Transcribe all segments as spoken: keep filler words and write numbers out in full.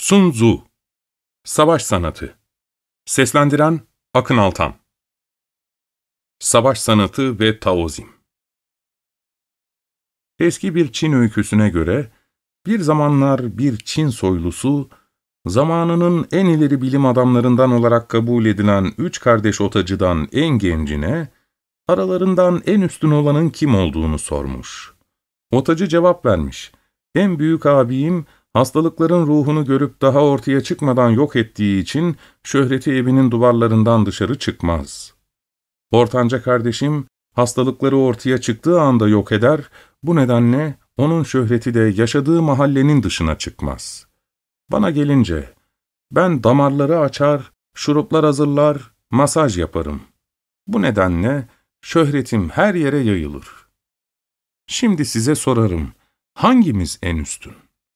Sun Tzu Savaş Sanatı Seslendiren Akın Altan Savaş Sanatı ve Taozm. Eski bir Çin öyküsüne göre, bir zamanlar bir Çin soylusu, zamanının en ileri bilim adamlarından olarak kabul edilen üç kardeş otacıdan en gencine, aralarından en üstün olanın kim olduğunu sormuş. Otacı cevap vermiş, en büyük abim, hastalıkların ruhunu görüp daha ortaya çıkmadan yok ettiği için şöhreti evinin duvarlarından dışarı çıkmaz. Ortanca kardeşim, hastalıkları ortaya çıktığı anda yok eder, bu nedenle onun şöhreti de yaşadığı mahallenin dışına çıkmaz. Bana gelince, ben damarları açar, şuruplar hazırlar, masaj yaparım. Bu nedenle şöhretim her yere yayılır. Şimdi size sorarım, hangimiz en üstün?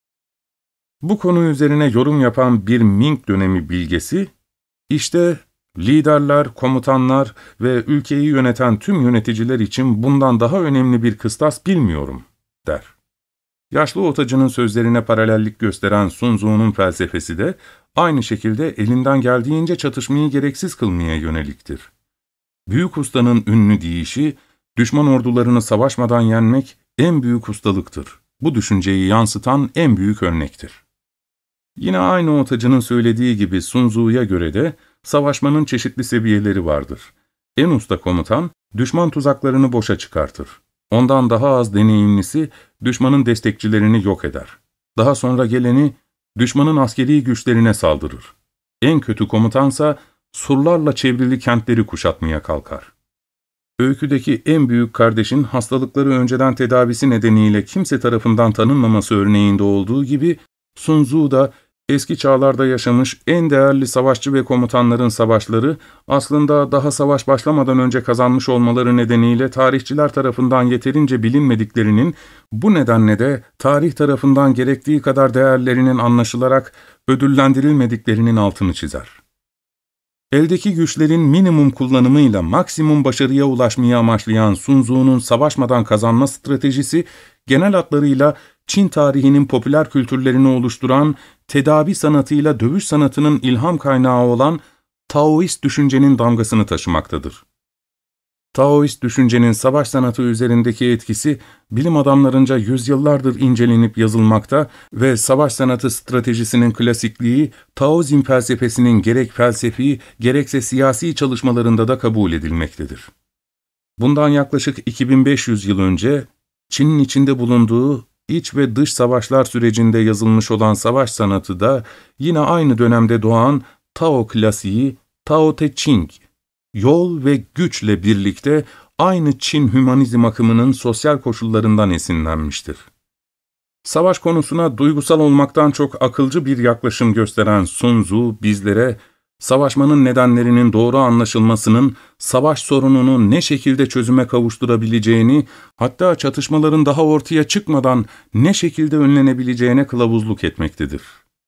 Bu konu üzerine yorum yapan bir Ming dönemi bilgesi, işte liderler, komutanlar ve ülkeyi yöneten tüm yöneticiler için bundan daha önemli bir kıstas bilmiyorum, der. Yaşlı otacının sözlerine paralellik gösteren Sun Tzu'nun felsefesi de aynı şekilde elinden geldiğince çatışmayı gereksiz kılmaya yöneliktir. Büyük ustanın ünlü deyişi, düşman ordularını savaşmadan yenmek en büyük ustalıktır. Bu düşünceyi yansıtan en büyük örnektir. Yine aynı otacının söylediği gibi Sun Tzu'ya göre de savaşmanın çeşitli seviyeleri vardır. En usta komutan, düşman tuzaklarını boşa çıkartır. Ondan daha az deneyimlisi, düşmanın destekçilerini yok eder. Daha sonra geleni, düşmanın askeri güçlerine saldırır. En kötü komutansa, surlarla çevrili kentleri kuşatmaya kalkar. Öyküdeki en büyük kardeşin hastalıkları önceden tedavisi nedeniyle kimse tarafından tanınmaması örneğinde olduğu gibi, Sun Tzu da eski çağlarda yaşamış en değerli savaşçı ve komutanların savaşları, aslında daha savaş başlamadan önce kazanmış olmaları nedeniyle tarihçiler tarafından yeterince bilinmediklerinin, bu nedenle de tarih tarafından gerektiği kadar değerlerinin anlaşılarak ödüllendirilmediklerinin altını çizer. Eldeki güçlerin minimum kullanımıyla maksimum başarıya ulaşmayı amaçlayan Sun Tzu'nun savaşmadan kazanma stratejisi, genel hatlarıyla Çin tarihinin popüler kültürlerini oluşturan, tedavi sanatıyla dövüş sanatının ilham kaynağı olan Taoist düşüncenin damgasını taşımaktadır. Taoist düşüncenin savaş sanatı üzerindeki etkisi, bilim adamlarınca yüzyıllardır incelenip yazılmakta ve savaş sanatı stratejisinin klasikliği, Taozm felsefesinin gerek felsefi, gerekse siyasi çalışmalarında da kabul edilmektedir. Bundan yaklaşık iki bin beş yüz yıl önce, Çin'in içinde bulunduğu iç ve dış savaşlar sürecinde yazılmış olan savaş sanatı da yine aynı dönemde doğan Tao klasiği, Tao Te Ching, yol ve güçle birlikte aynı Çin hümanizm akımının sosyal koşullarından esinlenmiştir. Savaş konusuna duygusal olmaktan çok akılcı bir yaklaşım gösteren Sun Tzu bizlere, savaşmanın nedenlerinin doğru anlaşılmasının, savaş sorununu ne şekilde çözüme kavuşturabileceğini, hatta çatışmaların daha ortaya çıkmadan ne şekilde önlenebileceğine kılavuzluk etmektedir.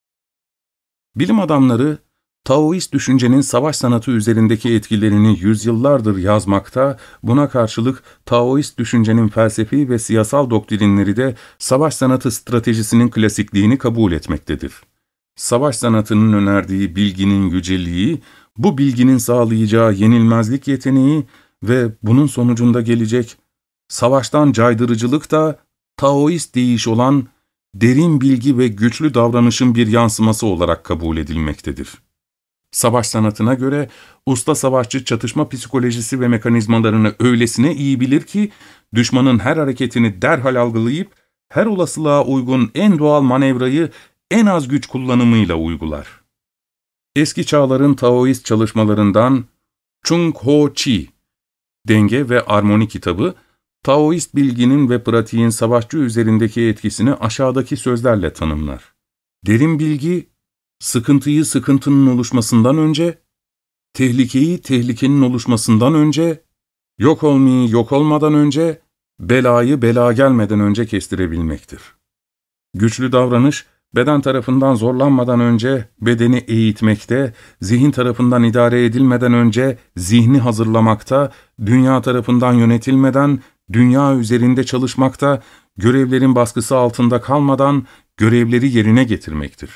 Bilim adamları, Taoist düşüncenin savaş sanatı üzerindeki etkilerini yüzyıllardır yazmakta, buna karşılık Taoist düşüncenin felsefi ve siyasal doktrinleri de savaş sanatı stratejisinin klasikliğini kabul etmektedir. Savaş sanatının önerdiği bilginin yüceliği, bu bilginin sağlayacağı yenilmezlik yeteneği ve bunun sonucunda gelecek savaştan caydırıcılık da Taoist deyiş olan derin bilgi ve güçlü davranışın bir yansıması olarak kabul edilmektedir. Savaş sanatına göre usta savaşçı çatışma psikolojisi ve mekanizmalarını öylesine iyi bilir ki, düşmanın her hareketini derhal algılayıp, her olasılığa uygun en doğal manevrayı en az güç kullanımıyla uygular. Eski çağların Taoist çalışmalarından Chung Ho Chi, Denge ve Armoni kitabı, Taoist bilginin ve pratiğin savaşçı üzerindeki etkisini aşağıdaki sözlerle tanımlar. Derin bilgi, sıkıntıyı sıkıntının oluşmasından önce, tehlikeyi tehlikenin oluşmasından önce, yok olmayı yok olmadan önce, belayı bela gelmeden önce kestirebilmektir. Güçlü davranış, beden tarafından zorlanmadan önce bedeni eğitmekte, zihin tarafından idare edilmeden önce zihni hazırlamakta, dünya tarafından yönetilmeden dünya üzerinde çalışmakta, görevlerin baskısı altında kalmadan görevleri yerine getirmektir.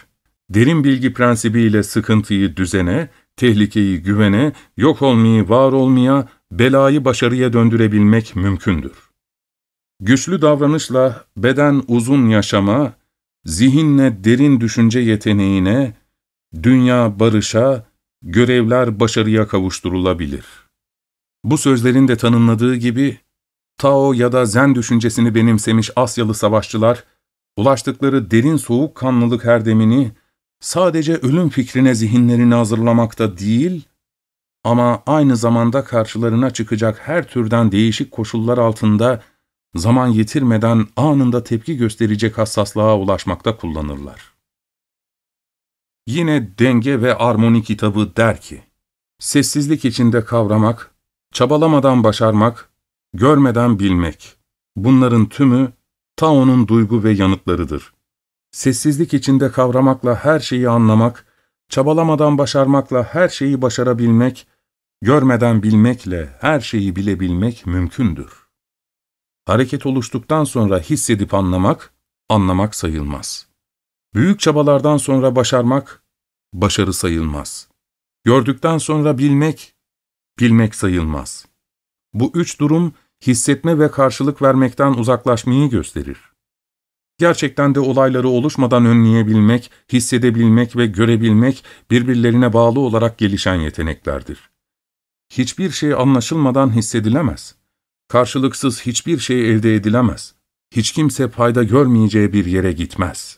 Derin bilgi prensibiyle sıkıntıyı düzene, tehlikeyi güvene, yok olmayı var olmaya, belayı başarıya döndürebilmek mümkündür. Güçlü davranışla beden uzun yaşama, zihinle derin düşünce yeteneğine, dünya barışa, görevler başarıya kavuşturulabilir. Bu sözlerin de tanımladığı gibi, Tao ya da Zen düşüncesini benimsemiş Asyalı savaşçılar, ulaştıkları derin soğukkanlılık erdemini sadece ölüm fikrine zihinlerini hazırlamakta değil, ama aynı zamanda karşılarına çıkacak her türden değişik koşullar altında zaman yitirmeden anında tepki gösterecek hassaslığa ulaşmakta kullanırlar. Yine Denge ve Armoni kitabı der ki, sessizlik içinde kavramak, çabalamadan başarmak, görmeden bilmek, bunların tümü Tao'nun duygu ve yanıtlarıdır. Sessizlik içinde kavramakla her şeyi anlamak, çabalamadan başarmakla her şeyi başarabilmek, görmeden bilmekle her şeyi bilebilmek mümkündür. Hareket oluştuktan sonra hissedip anlamak, anlamak sayılmaz. Büyük çabalardan sonra başarmak, başarı sayılmaz. Gördükten sonra bilmek, bilmek sayılmaz. Bu üç durum, hissetme ve karşılık vermekten uzaklaşmayı gösterir. Gerçekten de olayları oluşmadan önleyebilmek, hissedebilmek ve görebilmek birbirlerine bağlı olarak gelişen yeteneklerdir. Hiçbir şey anlaşılmadan hissedilemez. Karşılıksız hiçbir şey elde edilemez. Hiç kimse fayda görmeyeceği bir yere gitmez.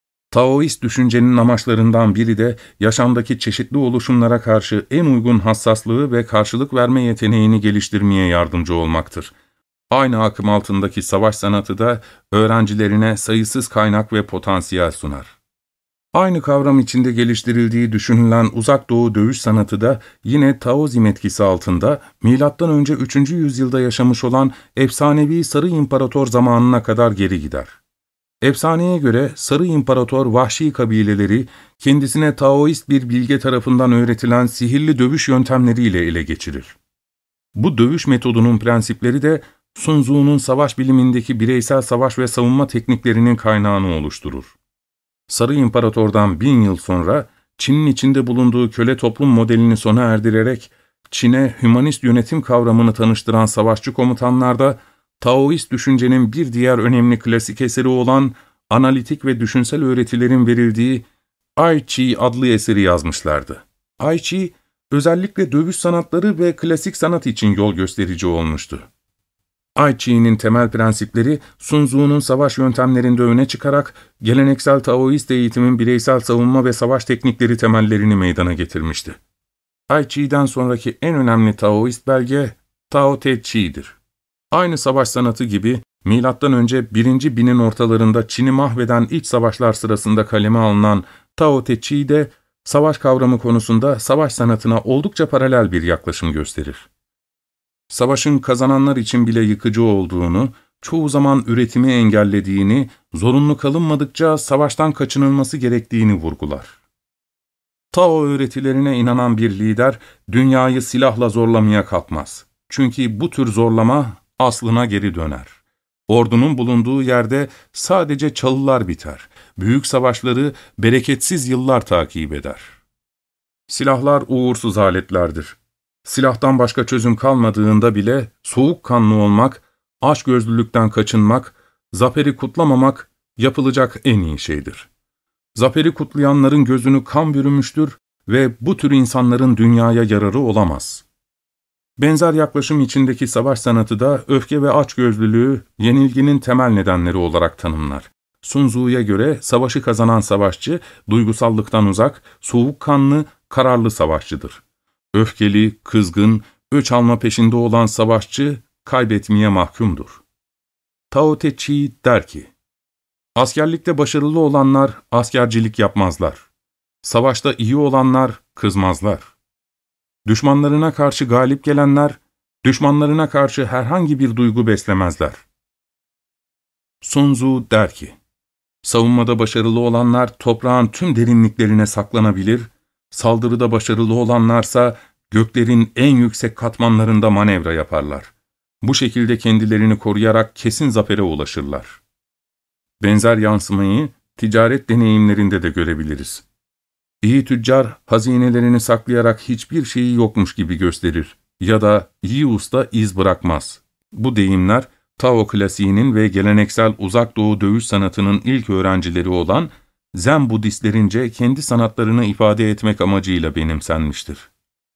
Taoist düşüncenin amaçlarından biri de yaşamdaki çeşitli oluşumlara karşı en uygun hassaslığı ve karşılık verme yeteneğini geliştirmeye yardımcı olmaktır. Aynı akım altındaki savaş sanatı da öğrencilerine sayısız kaynak ve potansiyel sunar. Aynı kavram içinde geliştirildiği düşünülen Uzak Doğu dövüş sanatı da yine Taoizm etkisi altında milattan önce üçüncü yüzyılda yaşamış olan efsanevi Sarı İmparator zamanına kadar geri gider. Efsaneye göre Sarı İmparator vahşi kabileleri kendisine Taoist bir bilge tarafından öğretilen sihirli dövüş yöntemleriyle ele geçirir. Bu dövüş metodunun prensipleri de Sun Tzu'nun savaş bilimindeki bireysel savaş ve savunma tekniklerinin kaynağını oluşturur. Sarı İmparator'dan bin yıl sonra Çin'in içinde bulunduğu köle toplum modelini sona erdirerek Çin'e hümanist yönetim kavramını tanıştıran savaşçı komutanlar da Taoist düşüncenin bir diğer önemli klasik eseri olan analitik ve düşünsel öğretilerin verildiği Ai Chi adlı eseri yazmışlardı. Ai Chi, özellikle dövüş sanatları ve klasik sanat için yol gösterici olmuştu. Ai Chi'nin temel prensipleri Sun Tzu'nun savaş yöntemlerinde öne çıkarak geleneksel Taoist eğitimin bireysel savunma ve savaş teknikleri temellerini meydana getirmişti. Ai Chi'den sonraki en önemli Taoist belge Tao Te Chi'dir. Aynı savaş sanatı gibi milattan önce birinci binin ortalarında Çin'i mahveden iç savaşlar sırasında kaleme alınan Tao Te Chi de savaş kavramı konusunda savaş sanatına oldukça paralel bir yaklaşım gösterir. Savaşın kazananlar için bile yıkıcı olduğunu, çoğu zaman üretimi engellediğini, zorunlu kalınmadıkça savaştan kaçınılması gerektiğini vurgular. Tao öğretilerine inanan bir lider, dünyayı silahla zorlamaya kalkmaz. Çünkü bu tür zorlama aslına geri döner. Ordunun bulunduğu yerde sadece çalılar biter. Büyük savaşları bereketsiz yıllar takip eder. Silahlar uğursuz aletlerdir. Silahtan başka çözüm kalmadığında bile soğukkanlı olmak, açgözlülükten kaçınmak, zaferi kutlamamak yapılacak en iyi şeydir. Zaferi kutlayanların gözünü kan bürümüştür ve bu tür insanların dünyaya yararı olamaz. Benzer yaklaşım içindeki savaş sanatı da öfke ve açgözlülüğü yenilginin temel nedenleri olarak tanımlar. Sun Tzu'ya göre savaşı kazanan savaşçı, duygusallıktan uzak, soğukkanlı, kararlı savaşçıdır. Öfkeli, kızgın, öç alma peşinde olan savaşçı kaybetmeye mahkumdur. Tao Te Chi der ki, askerlikte başarılı olanlar askercilik yapmazlar. Savaşta iyi olanlar kızmazlar. Düşmanlarına karşı galip gelenler, düşmanlarına karşı herhangi bir duygu beslemezler. Sun Tzu der ki, savunmada başarılı olanlar toprağın tüm derinliklerine saklanabilir, saldırıda başarılı olanlarsa göklerin en yüksek katmanlarında manevra yaparlar. Bu şekilde kendilerini koruyarak kesin zafere ulaşırlar. Benzer yansımayı ticaret deneyimlerinde de görebiliriz. İyi tüccar, hazinelerini saklayarak hiçbir şeyi yokmuş gibi gösterir ya da iyi usta iz bırakmaz. Bu deyimler, Tao klasiğinin ve geleneksel Uzak Doğu dövüş sanatının ilk öğrencileri olan Zen Budistlerince kendi sanatlarını ifade etmek amacıyla benimsenmiştir.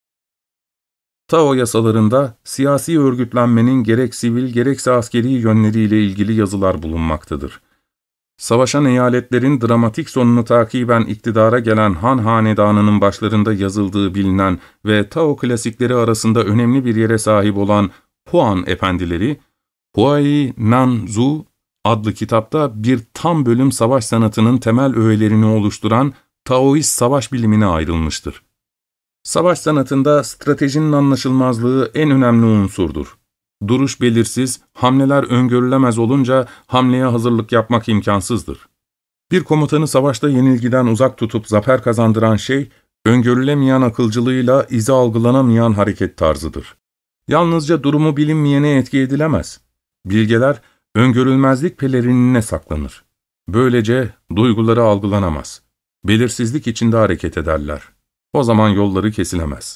Tao yasalarında siyasi örgütlenmenin gerek sivil gerekse askeri yönleriyle ilgili yazılar bulunmaktadır. Savaşan eyaletlerin dramatik sonunu takiben iktidara gelen Han Hanedanı'nın başlarında yazıldığı bilinen ve Tao klasikleri arasında önemli bir yere sahip olan Huan efendileri, Huai Nan Zu adlı kitapta bir tam bölüm savaş sanatının temel öğelerini oluşturan Taoist savaş bilimine ayrılmıştır. Savaş sanatında stratejinin anlaşılmazlığı en önemli unsurdur. Duruş belirsiz, hamleler öngörülemez olunca hamleye hazırlık yapmak imkansızdır. Bir komutanı savaşta yenilgiden uzak tutup zafer kazandıran şey, öngörülemeyen akılcılığıyla izi algılanamayan hareket tarzıdır. Yalnızca durumu bilinmeyene etki edilemez. Bilgeler, öngörülmezlik pelerinine saklanır. Böylece duyguları algılanamaz. Belirsizlik içinde hareket ederler. O zaman yolları kesilemez.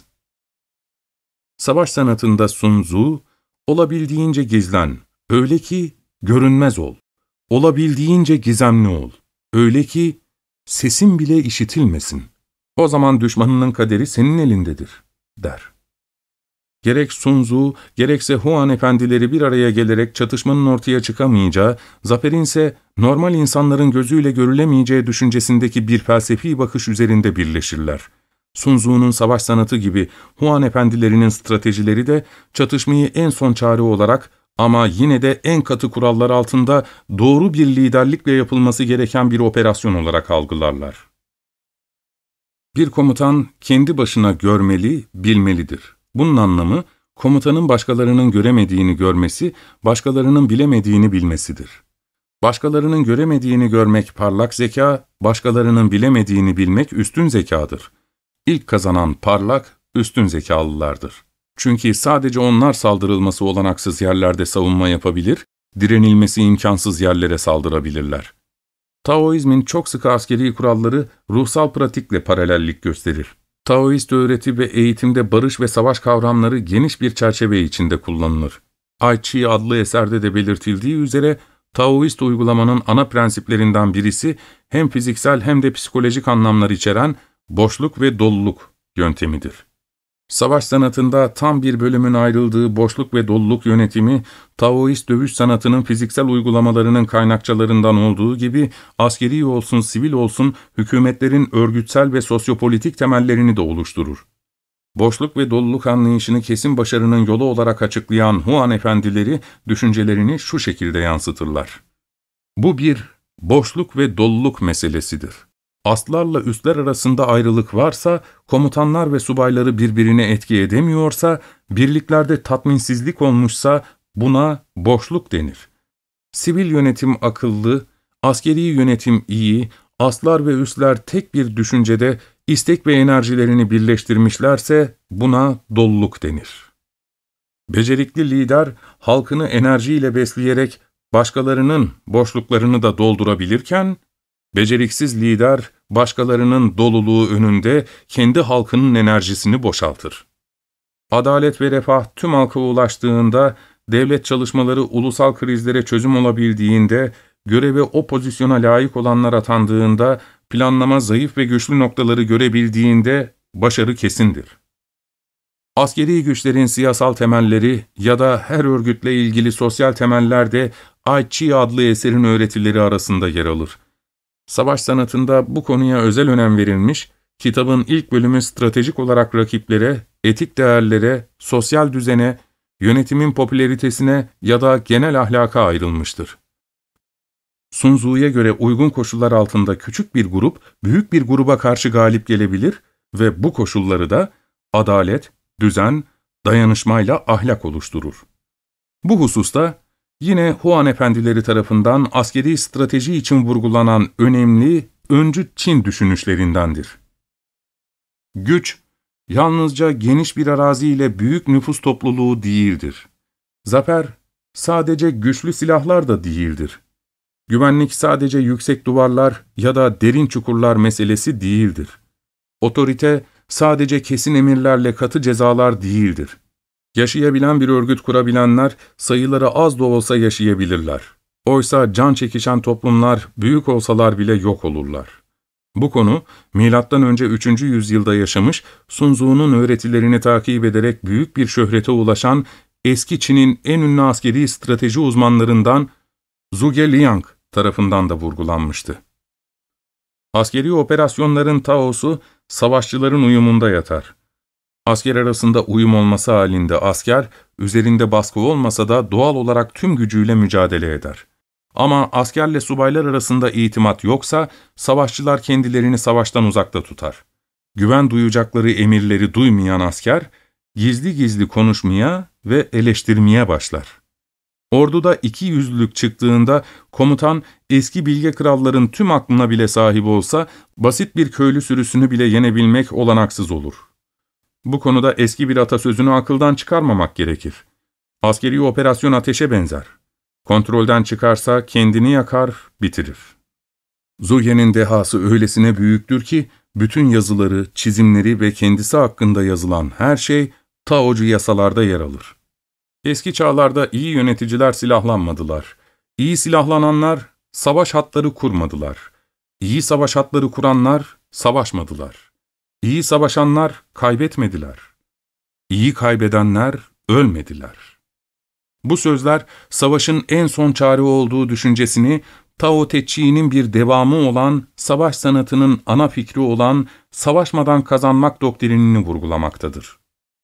Savaş sanatında Sun Tzu, olabildiğince gizlen, öyle ki görünmez ol. Olabildiğince gizemli ol, öyle ki sesin bile işitilmesin. O zaman düşmanının kaderi senin elindedir, der. Gerek Sun Tzu, gerekse Huan efendileri bir araya gelerek çatışmanın ortaya çıkamayacağı, zaferin ise normal insanların gözüyle görülemeyeceği düşüncesindeki bir felsefi bakış üzerinde birleşirler. Sun Tzu'nun savaş sanatı gibi Huan efendilerinin stratejileri de çatışmayı en son çare olarak ama yine de en katı kurallar altında doğru bir liderlikle yapılması gereken bir operasyon olarak algılarlar. Bir komutan kendi başına görmeli, bilmelidir. Bunun anlamı, komutanın başkalarının göremediğini görmesi, başkalarının bilemediğini bilmesidir. Başkalarının göremediğini görmek parlak zeka, başkalarının bilemediğini bilmek üstün zekadır. İlk kazanan parlak, üstün zekalılardır. Çünkü sadece onlar saldırılması olanaksız yerlerde savunma yapabilir, direnilmesi imkansız yerlere saldırabilirler. Taoizmin çok sıkı askeri kuralları ruhsal pratikle paralellik gösterir. Taoist öğreti ve eğitimde barış ve savaş kavramları geniş bir çerçeve içinde kullanılır. Ai Chi adlı eserde de belirtildiği üzere, Taoist uygulamanın ana prensiplerinden birisi hem fiziksel hem de psikolojik anlamlar içeren boşluk ve doluluk yöntemidir. Savaş sanatında tam bir bölümün ayrıldığı boşluk ve doluluk yönetimi, Taoist dövüş sanatının fiziksel uygulamalarının kaynakçalarından olduğu gibi, askeri olsun, sivil olsun, hükümetlerin örgütsel ve sosyopolitik temellerini de oluşturur. Boşluk ve doluluk anlayışını kesin başarının yolu olarak açıklayan Huan efendileri, düşüncelerini şu şekilde yansıtırlar. Bu bir boşluk ve doluluk meselesidir. Astlarla üstler arasında ayrılık varsa, komutanlar ve subayları birbirine etki edemiyorsa, birliklerde tatminsizlik olmuşsa buna boşluk denir. Sivil yönetim akıllı, askeri yönetim iyi, astlar ve üstler tek bir düşüncede istek ve enerjilerini birleştirmişlerse buna doluluk denir. Becerikli lider, halkını enerjiyle besleyerek başkalarının boşluklarını da doldurabilirken, beceriksiz lider, başkalarının doluluğu önünde kendi halkının enerjisini boşaltır. Adalet ve refah tüm halka ulaştığında, devlet çalışmaları ulusal krizlere çözüm olabildiğinde, göreve o pozisyona layık olanlar atandığında, planlama zayıf ve güçlü noktaları görebildiğinde başarı kesindir. Askeri güçlerin siyasal temelleri ya da her örgütle ilgili sosyal temeller de Ai Chi adlı eserin öğretileri arasında yer alır. Savaş sanatında bu konuya özel önem verilmiş, kitabın ilk bölümü stratejik olarak rakiplere, etik değerlere, sosyal düzene, yönetimin popülaritesine ya da genel ahlaka ayrılmıştır. Sun Tzu'ya göre uygun koşullar altında küçük bir grup, büyük bir gruba karşı galip gelebilir ve bu koşulları da adalet, düzen, dayanışmayla ahlak oluşturur. Bu hususta, yine Huan efendileri tarafından askeri strateji için vurgulanan önemli, öncü Çin düşünüşlerindendir. Güç, yalnızca geniş bir arazi ile büyük nüfus topluluğu değildir. Zafer, sadece güçlü silahlar da değildir. Güvenlik sadece yüksek duvarlar ya da derin çukurlar meselesi değildir. Otorite, sadece kesin emirlerle katı cezalar değildir. Yaşayabilen bir örgüt kurabilenler, sayıları az da olsa yaşayabilirler. Oysa can çekişen toplumlar, büyük olsalar bile yok olurlar. Bu konu, milattan önce üçüncü yüzyılda yaşamış, Sun Tzu'nun öğretilerini takip ederek büyük bir şöhrete ulaşan, eski Çin'in en ünlü askeri strateji uzmanlarından Zhuge Liang tarafından da vurgulanmıştı. Askeri operasyonların taosu, savaşçıların uyumunda yatar. Asker arasında uyum olması halinde asker, üzerinde baskı olmasa da doğal olarak tüm gücüyle mücadele eder. Ama askerle subaylar arasında itimat yoksa, savaşçılar kendilerini savaştan uzakta tutar. Güven duyacakları emirleri duymayan asker, gizli gizli konuşmaya ve eleştirmeye başlar. Orduda iki yüzlülük çıktığında, komutan, eski bilge kralların tüm aklına bile sahip olsa, basit bir köylü sürüsünü bile yenebilmek olanaksız olur. Bu konuda eski bir atasözünü akıldan çıkarmamak gerekir. Askeri operasyon ateşe benzer. Kontrolden çıkarsa kendini yakar, bitirir. Zhuge'nin dehası öylesine büyüktür ki, bütün yazıları, çizimleri ve kendisi hakkında yazılan her şey, Taocu yasalarda yer alır. Eski çağlarda iyi yöneticiler silahlanmadılar. İyi silahlananlar, savaş hatları kurmadılar. İyi savaş hatları kuranlar, savaşmadılar. İyi savaşanlar, kaybetmediler. İyi kaybedenler, ölmediler. Bu sözler, savaşın en son çare olduğu düşüncesini, Tao Te Chi'nin bir devamı olan, savaş sanatının ana fikri olan, savaşmadan kazanmak doktrinini vurgulamaktadır.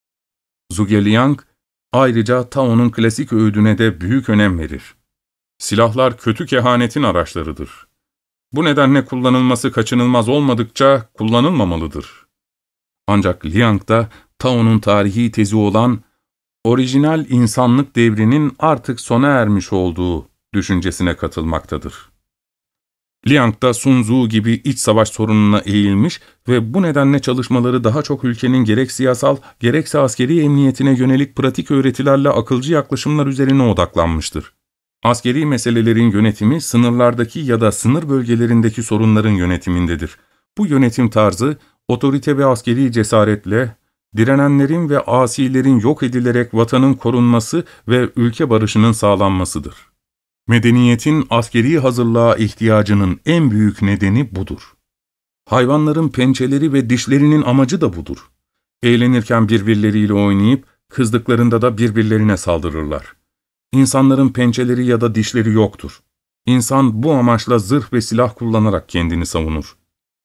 Zhuge Liang, ayrıca Tao'nun klasik öğüdüne de büyük önem verir. Silahlar kötü kehanetin araçlarıdır. Bu nedenle kullanılması kaçınılmaz olmadıkça kullanılmamalıdır. Ancak Liang da Tao'nun tarihi tezi olan orijinal insanlık devrinin artık sona ermiş olduğu düşüncesine katılmaktadır. Liang da Sun Tzu gibi iç savaş sorununa eğilmiş ve bu nedenle çalışmaları daha çok ülkenin gerek siyasal gerekse askeri emniyetine yönelik pratik öğretilerle akılcı yaklaşımlar üzerine odaklanmıştır. Askeri meselelerin yönetimi sınırlardaki ya da sınır bölgelerindeki sorunların yönetimindedir. Bu yönetim tarzı, otorite ve askeri cesaretle, direnenlerin ve asilerin yok edilerek vatanın korunması ve ülke barışının sağlanmasıdır. Medeniyetin askeri hazırlığa ihtiyacının en büyük nedeni budur. Hayvanların pençeleri ve dişlerinin amacı da budur. Eğlenirken birbirleriyle oynayıp, kızdıklarında da birbirlerine saldırırlar. İnsanların pençeleri ya da dişleri yoktur. İnsan bu amaçla zırh ve silah kullanarak kendini savunur.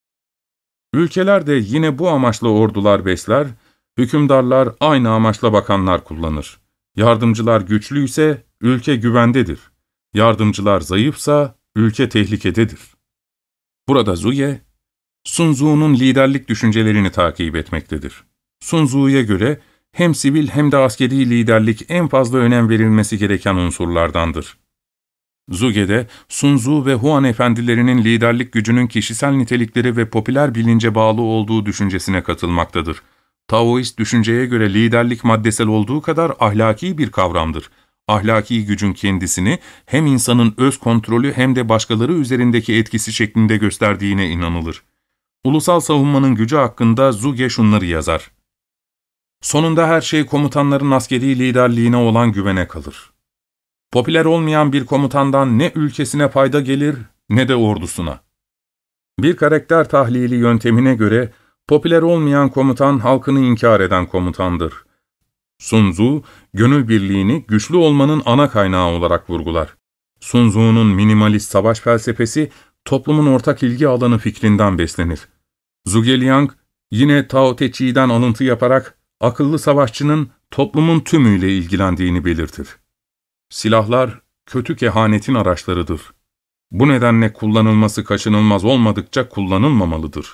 Ülkeler de yine bu amaçla ordular besler, hükümdarlar aynı amaçla bakanlar kullanır. Yardımcılar güçlüyse ülke güvendedir. Yardımcılar zayıfsa ülke tehlikededir. Burada Zhuge, Sun Tzu'nun liderlik düşüncelerini takip etmektedir. Sun Tzu'ya göre hem sivil hem de askeri liderlik en fazla önem verilmesi gereken unsurlardandır. Zhuge'de Sun Tzu ve Huan efendilerinin liderlik gücünün kişisel nitelikleri ve popüler bilince bağlı olduğu düşüncesine katılmaktadır. Taoist düşünceye göre liderlik maddesel olduğu kadar ahlaki bir kavramdır. Ahlaki gücün kendisini hem insanın öz kontrolü hem de başkaları üzerindeki etkisi şeklinde gösterdiğine inanılır. Ulusal savunmanın gücü hakkında Zhuge şunları yazar. Sonunda her şey komutanların askeri liderliğine olan güvene kalır. Popüler olmayan bir komutandan ne ülkesine fayda gelir ne de ordusuna. Bir karakter tahlili yöntemine göre popüler olmayan komutan halkını inkar eden komutandır. Sun Tzu, gönül birliğini güçlü olmanın ana kaynağı olarak vurgular. Sun Tzu'nun minimalist savaş felsefesi, toplumun ortak ilgi alanı fikrinden beslenir. Zhuge Liang, yine Tao Te Chi'den alıntı yaparak, akıllı savaşçının toplumun tümüyle ilgilendiğini belirtir. Silahlar, kötü kehanetin araçlarıdır. Bu nedenle kullanılması kaçınılmaz olmadıkça kullanılmamalıdır.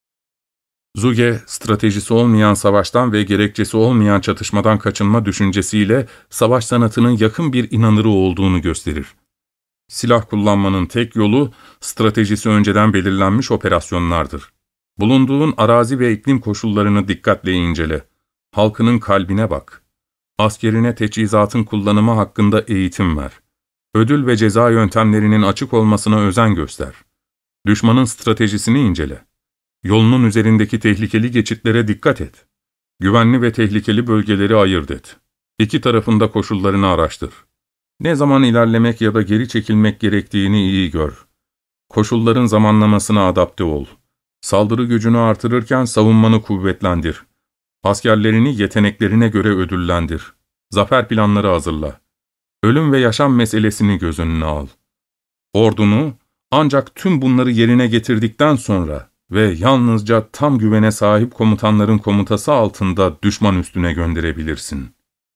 Zhuge, stratejisi olmayan savaştan ve gerekçesi olmayan çatışmadan kaçınma düşüncesiyle savaş sanatının yakın bir inanırı olduğunu gösterir. Silah kullanmanın tek yolu, stratejisi önceden belirlenmiş operasyonlardır. Bulunduğun arazi ve iklim koşullarını dikkatle incele. Halkının kalbine bak. Askerine teçhizatın kullanımı hakkında eğitim ver. Ödül ve ceza yöntemlerinin açık olmasına özen göster. Düşmanın stratejisini incele. Yolunun üzerindeki tehlikeli geçitlere dikkat et. Güvenli ve tehlikeli bölgeleri ayırt et. İki tarafında koşullarını araştır. Ne zaman ilerlemek ya da geri çekilmek gerektiğini iyi gör. Koşulların zamanlamasına adapte ol. Saldırı gücünü artırırken savunmanı kuvvetlendir. Askerlerini yeteneklerine göre ödüllendir. Zafer planları hazırla. Ölüm ve yaşam meselesini göz önüne al. Ordunu ancak tüm bunları yerine getirdikten sonra ve yalnızca tam güvene sahip komutanların komutası altında düşman üstüne gönderebilirsin.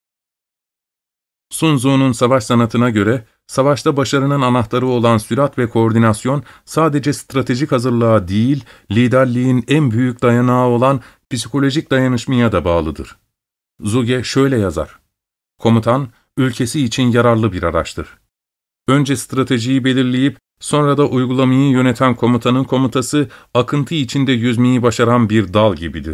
Sun Tzu'nun savaş sanatına göre, savaşta başarının anahtarı olan sürat ve koordinasyon sadece stratejik hazırlığa değil, liderliğin en büyük dayanağı olan psikolojik dayanışmaya da bağlıdır. Zhuge şöyle yazar: Komutan, ülkesi için yararlı bir araçtır. Önce stratejiyi belirleyip, sonra da uygulamayı yöneten komutanın komutası, akıntı içinde yüzmeyi başaran bir dal gibidir.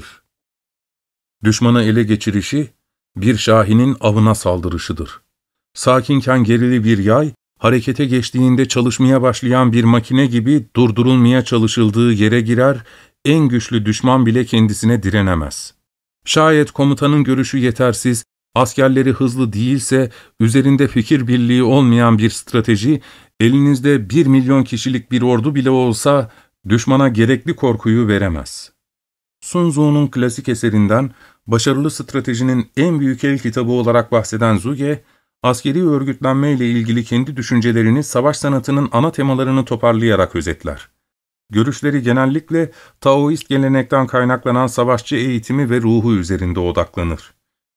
Düşmanı ele geçirişi, bir şahinin avına saldırışıdır. Sakinken gerili bir yay, harekete geçtiğinde çalışmaya başlayan bir makine gibi durdurulmaya çalışıldığı yere girer, en güçlü düşman bile kendisine direnemez. Şayet komutanın görüşü yetersiz, askerleri hızlı değilse, üzerinde fikir birliği olmayan bir strateji, elinizde bir milyon kişilik bir ordu bile olsa, düşmana gerekli korkuyu veremez. Sun Tzu'nun klasik eserinden, başarılı stratejinin en büyük el kitabı olarak bahseden Zhuge, askeri örgütlenme ile ilgili kendi düşüncelerini savaş sanatının ana temalarını toparlayarak özetler. Görüşleri genellikle Taoist gelenekten kaynaklanan savaşçı eğitimi ve ruhu üzerinde odaklanır.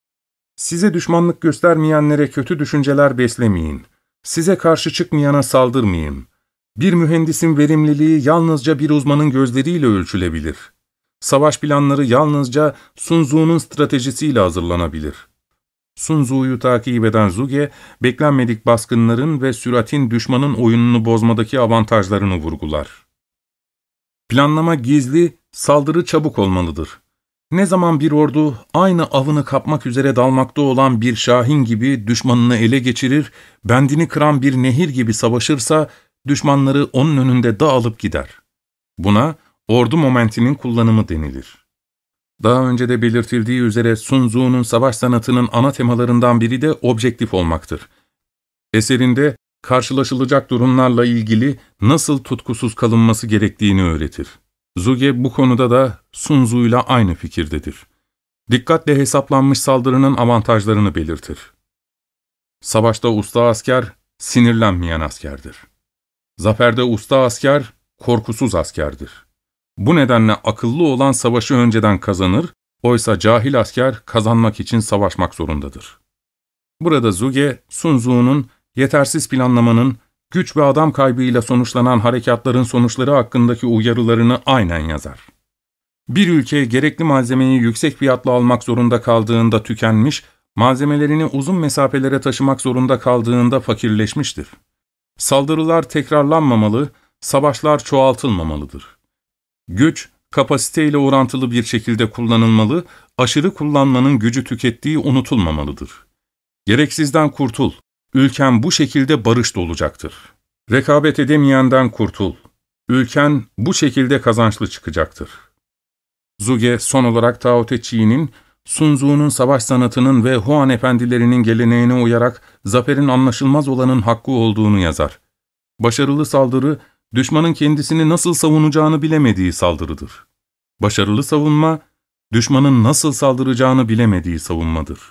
Size düşmanlık göstermeyenlere kötü düşünceler beslemeyin. Size karşı çıkmayana saldırmayın. Bir mühendisin verimliliği yalnızca bir uzmanın gözleriyle ölçülebilir. Savaş planları yalnızca Sun Tzu'nun stratejisiyle hazırlanabilir. Sun Tzu'yu takip eden Zhuge, beklenmedik baskınların ve süratin düşmanın oyununu bozmadaki avantajlarını vurgular. Planlama gizli, saldırı çabuk olmalıdır. Ne zaman bir ordu aynı avını kapmak üzere dalmakta olan bir şahin gibi düşmanını ele geçirir, bendini kıran bir nehir gibi savaşırsa, düşmanları onun önünde dağılıp gider. Buna ordu momentinin kullanımı denilir. Daha önce de belirtildiği üzere Sun Tzu'nun savaş sanatının ana temalarından biri de objektif olmaktır. Eserinde karşılaşılacak durumlarla ilgili nasıl tutkusuz kalınması gerektiğini öğretir. Zhuge bu konuda da Sun Tzu'yla aynı fikirdedir. Dikkatle hesaplanmış saldırının avantajlarını belirtir. Savaşta usta asker, sinirlenmeyen askerdir. Zaferde usta asker, korkusuz askerdir. Bu nedenle akıllı olan savaşı önceden kazanır, oysa cahil asker kazanmak için savaşmak zorundadır. Burada Zhuge, Sun Tzu'nun yetersiz planlamanın, güç ve adam kaybıyla sonuçlanan harekatların sonuçları hakkındaki uyarılarını aynen yazar. Bir ülke gerekli malzemeyi yüksek fiyatla almak zorunda kaldığında tükenmiş, malzemelerini uzun mesafelere taşımak zorunda kaldığında fakirleşmiştir. Saldırılar tekrarlanmamalı, savaşlar çoğaltılmamalıdır. Güç, kapasiteyle orantılı bir şekilde kullanılmalı, aşırı kullanmanın gücü tükettiği unutulmamalıdır. Gereksizden kurtul, ülken bu şekilde barış dolacaktır. Rekabet edemeyenden kurtul, ülken bu şekilde kazançlı çıkacaktır. Zhuge son olarak Tao Te Ching'in, Sun Tzu'nun savaş sanatının ve Huan efendilerinin geleneğine uyarak zaferin anlaşılmaz olanın hakkı olduğunu yazar. Başarılı saldırı, düşmanın kendisini nasıl savunacağını bilemediği saldırıdır. Başarılı savunma, düşmanın nasıl saldıracağını bilemediği savunmadır.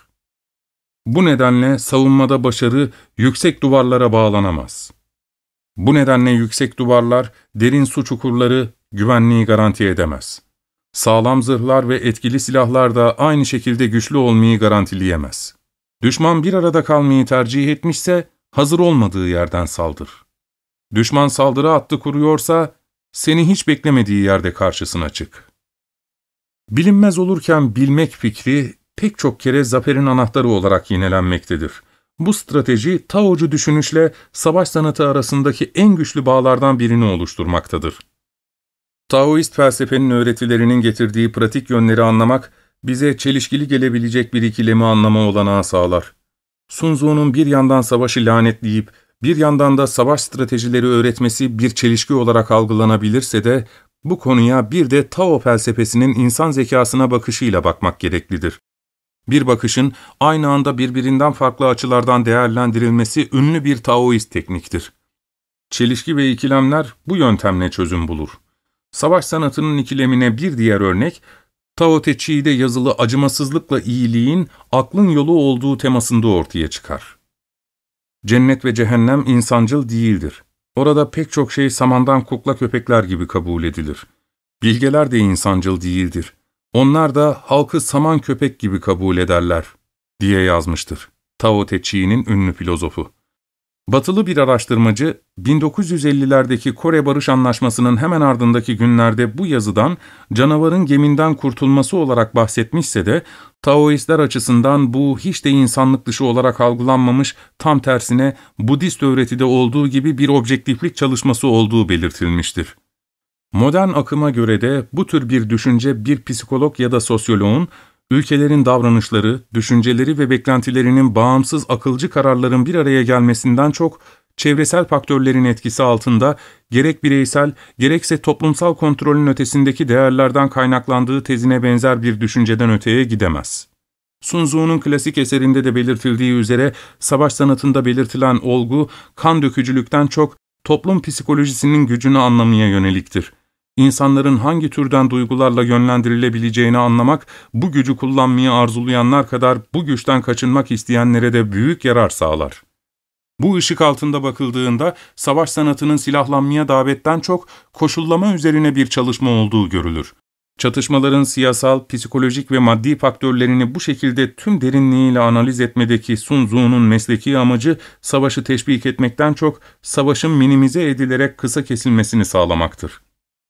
Bu nedenle savunmada başarı yüksek duvarlara bağlanamaz. Bu nedenle yüksek duvarlar, derin su çukurları güvenliği garanti edemez. Sağlam zırhlar ve etkili silahlar da aynı şekilde güçlü olmayı garantileyemez. Düşman bir arada kalmayı tercih etmişse, hazır olmadığı yerden saldır. Düşman saldırı hattı kuruyorsa, seni hiç beklemediği yerde karşısına çık. Bilinmez olurken bilmek fikri, pek çok kere zaferin anahtarı olarak yinelenmektedir. Bu strateji, Taocu düşünüşle savaş sanatı arasındaki en güçlü bağlardan birini oluşturmaktadır. Taoist felsefenin öğretilerinin getirdiği pratik yönleri anlamak, bize çelişkili gelebilecek bir ikilemi anlama olanağı sağlar. Sun Tzu'nun bir yandan savaşı lanetleyip, bir yandan da savaş stratejileri öğretmesi bir çelişki olarak algılanabilirse de, Bu konuya bir de Tao felsefesinin insan zekasına bakışıyla bakmak gereklidir. Bir bakışın aynı anda birbirinden farklı açılardan değerlendirilmesi ünlü bir Taoist tekniktir. Çelişki ve ikilemler bu yöntemle çözüm bulur. Savaş sanatının ikilemine bir diğer örnek, Tao Te Chi'de yazılı acımasızlıkla iyiliğin aklın yolu olduğu temasında ortaya çıkar. Cennet ve cehennem insancıl değildir. Orada pek çok şey samandan kukla köpekler gibi kabul edilir. Bilgeler de insancıl değildir. Onlar da halkı saman köpek gibi kabul ederler, diye yazmıştır Tao Te Chi'nin ünlü filozofu. Batılı bir araştırmacı, bin dokuz yüz ellilerdeki Kore Barış Anlaşması'nın hemen ardındaki günlerde bu yazıdan canavarın geminden kurtulması olarak bahsetmişse de, Taoistler açısından bu hiç de insanlık dışı olarak algılanmamış, tam tersine Budist öğretide olduğu gibi bir objektiflik çalışması olduğu belirtilmiştir. Modern akıma göre de bu tür bir düşünce bir psikolog ya da sosyoloğun, ülkelerin davranışları, düşünceleri ve beklentilerinin bağımsız akılcı kararların bir araya gelmesinden çok, çevresel faktörlerin etkisi altında, gerek bireysel, gerekse toplumsal kontrolün ötesindeki değerlerden kaynaklandığı tezine benzer bir düşünceden öteye gidemez. Sun Tzu'nun klasik eserinde de belirtildiği üzere, savaş sanatında belirtilen olgu, kan dökücülükten çok, toplum psikolojisinin gücünü anlamaya yöneliktir. İnsanların hangi türden duygularla yönlendirilebileceğini anlamak, bu gücü kullanmayı arzulayanlar kadar bu güçten kaçınmak isteyenlere de büyük yarar sağlar. Bu ışık altında bakıldığında, savaş sanatının silahlanmaya davetten çok, koşullama üzerine bir çalışma olduğu görülür. Çatışmaların siyasal, psikolojik ve maddi faktörlerini bu şekilde tüm derinliğiyle analiz etmedeki Sun Tzu'nun mesleki amacı, savaşı teşvik etmekten çok, savaşın minimize edilerek kısa kesilmesini sağlamaktır.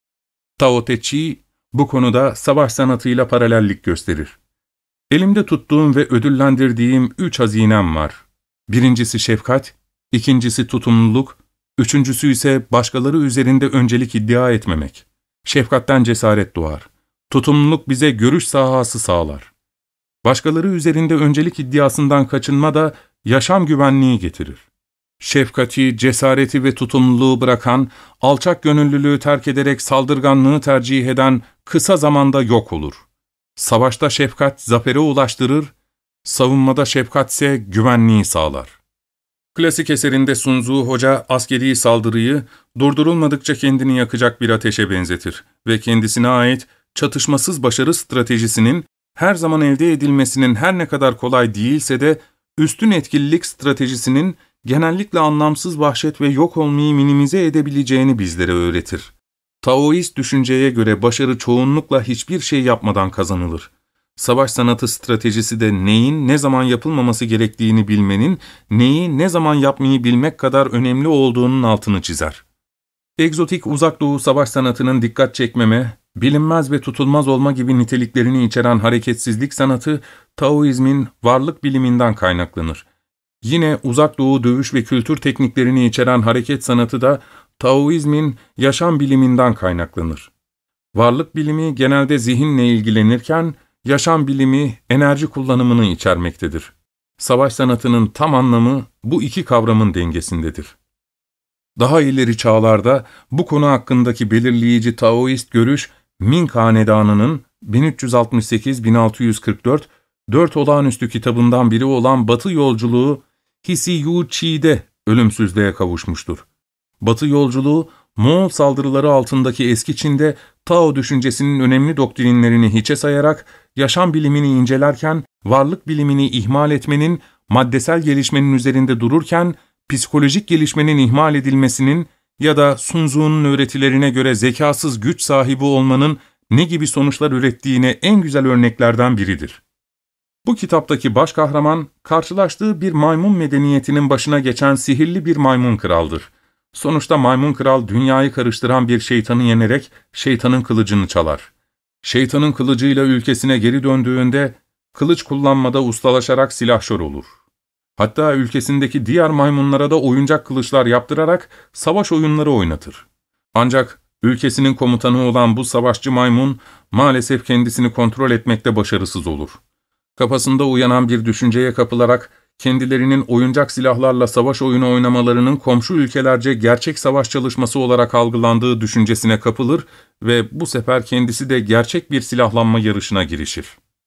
Tao Te Chi, bu konuda savaş sanatıyla paralellik gösterir. Elimde tuttuğum ve ödüllendirdiğim üç hazinem var. Birincisi şefkat, ikincisi tutumluluk, üçüncüsü ise başkaları üzerinde öncelik iddia etmemek. Şefkatten cesaret doğar. Tutumluluk bize görüş sahası sağlar. Başkaları üzerinde öncelik iddiasından kaçınma da yaşam güvenliği getirir. Şefkati, cesareti ve tutumluluğu bırakan, alçak gönüllülüğü terk ederek saldırganlığı tercih eden kısa zamanda yok olur. Savaşta şefkat zafere ulaştırır, savunmada şefkatse güvenliği sağlar. Klasik eserinde Sun Tzu Hoca askeri saldırıyı durdurulmadıkça kendini yakacak bir ateşe benzetir ve kendisine ait çatışmasız başarı stratejisinin her zaman elde edilmesinin her ne kadar kolay değilse de üstün etkililik stratejisinin genellikle anlamsız vahşet ve yok olmayı minimize edebileceğini bizlere öğretir. Taoist düşünceye göre başarı çoğunlukla hiçbir şey yapmadan kazanılır. Savaş sanatı stratejisi de neyin ne zaman yapılmaması gerektiğini bilmenin, neyi ne zaman yapmayı bilmek kadar önemli olduğunun altını çizer. Egzotik Uzak Doğu savaş sanatının dikkat çekmeme, bilinmez ve tutulmaz olma gibi niteliklerini içeren hareketsizlik sanatı, Taoizmin varlık biliminden kaynaklanır. Yine Uzak Doğu dövüş ve kültür tekniklerini içeren hareket sanatı da Taoizmin yaşam biliminden kaynaklanır. Varlık bilimi genelde zihinle ilgilenirken, yaşam bilimi enerji kullanımını içermektedir. Savaş sanatının tam anlamı bu iki kavramın dengesindedir. Daha ileri çağlarda bu konu hakkındaki belirleyici Taoist görüş, Ming Hanedanı'nın bin üç yüz altmış sekiz bin altı yüz kırk dört dört olağanüstü kitabından biri olan Batı Yolculuğu Hsi Yu Chi'de ölümsüzlüğe kavuşmuştur. Batı yolculuğu, Moğol saldırıları altındaki eski Çin'de Tao düşüncesinin önemli doktrinlerini hiçe sayarak, yaşam bilimini incelerken, varlık bilimini ihmal etmenin, maddesel gelişmenin üzerinde dururken, psikolojik gelişmenin ihmal edilmesinin ya da Sun Tzu'nun öğretilerine göre zekasız güç sahibi olmanın ne gibi sonuçlar ürettiğine en güzel örneklerden biridir. Bu kitaptaki baş kahraman, karşılaştığı bir maymun medeniyetinin başına geçen sihirli bir maymun kraldır. Sonuçta maymun kral dünyayı karıştıran bir şeytanı yenerek şeytanın kılıcını çalar. Şeytanın kılıcıyla ülkesine geri döndüğünde kılıç kullanmada ustalaşarak silahşor olur. Hatta ülkesindeki diğer maymunlara da oyuncak kılıçlar yaptırarak savaş oyunları oynatır. Ancak ülkesinin komutanı olan bu savaşçı maymun maalesef kendisini kontrol etmekte başarısız olur. Kafasında uyanan bir düşünceye kapılarak kendilerinin oyuncak silahlarla savaş oyunu oynamalarının komşu ülkelerce gerçek savaş çalışması olarak algılandığı düşüncesine kapılır ve bu sefer kendisi de gerçek bir silahlanma yarışına girişir.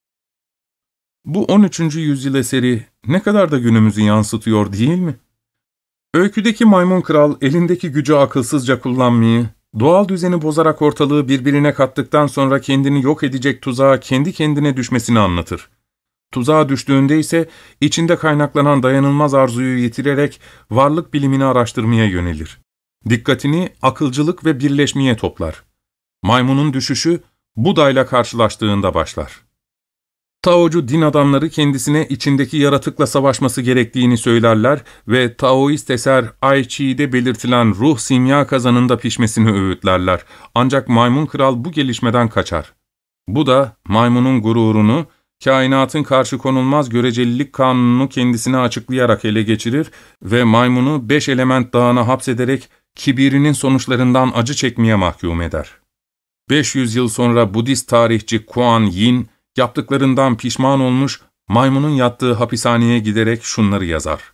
Bu on üçüncü yüzyıl eseri ne kadar da günümüzü yansıtıyor değil mi? Öyküdeki maymun kral elindeki gücü akılsızca kullanmayı, doğal düzeni bozarak ortalığı birbirine kattıktan sonra kendini yok edecek tuzağa kendi kendine düşmesini anlatır. Tuzağa düştüğünde ise içinde kaynaklanan dayanılmaz arzuyu yitirerek varlık bilimini araştırmaya yönelir. Dikkatini akılcılık ve birleşmeye toplar. Maymunun düşüşü Buda'yla karşılaştığında başlar. Taocu din adamları kendisine içindeki yaratıkla savaşması gerektiğini söylerler ve Taoist eser Ai Chi'de belirtilen ruh simya kazanında pişmesini öğütlerler. Ancak maymun kral bu gelişmeden kaçar. Bu da maymunun gururunu, kainatın karşı konulmaz görecelilik kanununu kendisine açıklayarak ele geçirir ve maymunu beş element dağına hapsederek kibirinin sonuçlarından acı çekmeye mahkum eder. beş yüz yıl sonra Budist tarihçi Kuan Yin, yaptıklarından pişman olmuş, maymunun yattığı hapishaneye giderek şunları yazar.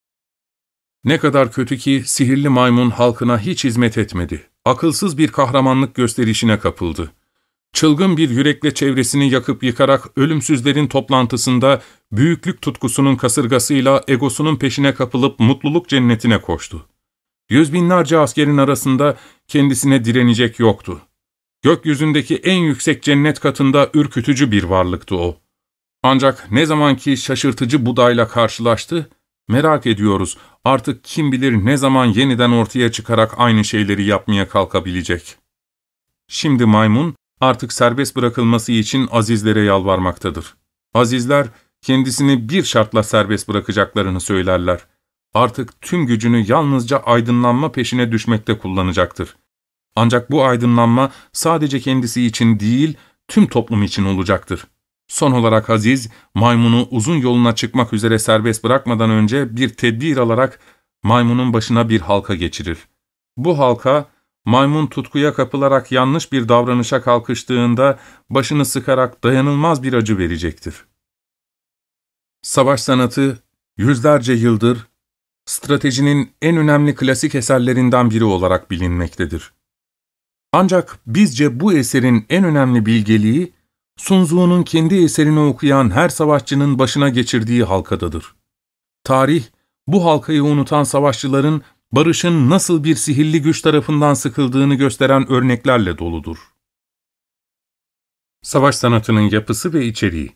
Ne kadar kötü ki sihirli maymun halkına hiç hizmet etmedi. Akılsız bir kahramanlık gösterişine kapıldı. Çılgın bir yürekle çevresini yakıp yıkarak ölümsüzlerin toplantısında büyüklük tutkusunun kasırgasıyla egosunun peşine kapılıp mutluluk cennetine koştu. Yüz binlerce askerin arasında kendisine direnecek yoktu. Gökyüzündeki en yüksek cennet katında ürkütücü bir varlıktı o. Ancak ne zamanki şaşırtıcı Buda'yla karşılaştı, merak ediyoruz artık kim bilir ne zaman yeniden ortaya çıkarak aynı şeyleri yapmaya kalkabilecek. Şimdi maymun artık serbest bırakılması için azizlere yalvarmaktadır. Azizler kendisini bir şartla serbest bırakacaklarını söylerler. Artık tüm gücünü yalnızca aydınlanma peşine düşmekte kullanacaktır. Ancak bu aydınlanma sadece kendisi için değil, tüm toplum için olacaktır. Son olarak Aziz, maymunu uzun yoluna çıkmak üzere serbest bırakmadan önce bir tedbir alarak maymunun başına bir halka geçirir. Bu halka, maymun tutkuya kapılarak yanlış bir davranışa kalkıştığında başını sıkarak dayanılmaz bir acı verecektir. Savaş sanatı, yüzlerce yıldır stratejinin en önemli klasik eserlerinden biri olarak bilinmektedir. Ancak bizce bu eserin en önemli bilgeliği, Sun Tzu'nun kendi eserini okuyan her savaşçının başına geçirdiği halkadadır. Tarih, bu halkayı unutan savaşçıların barışın nasıl bir sihirli güç tarafından sıkıldığını gösteren örneklerle doludur. Savaş sanatının yapısı ve içeriği.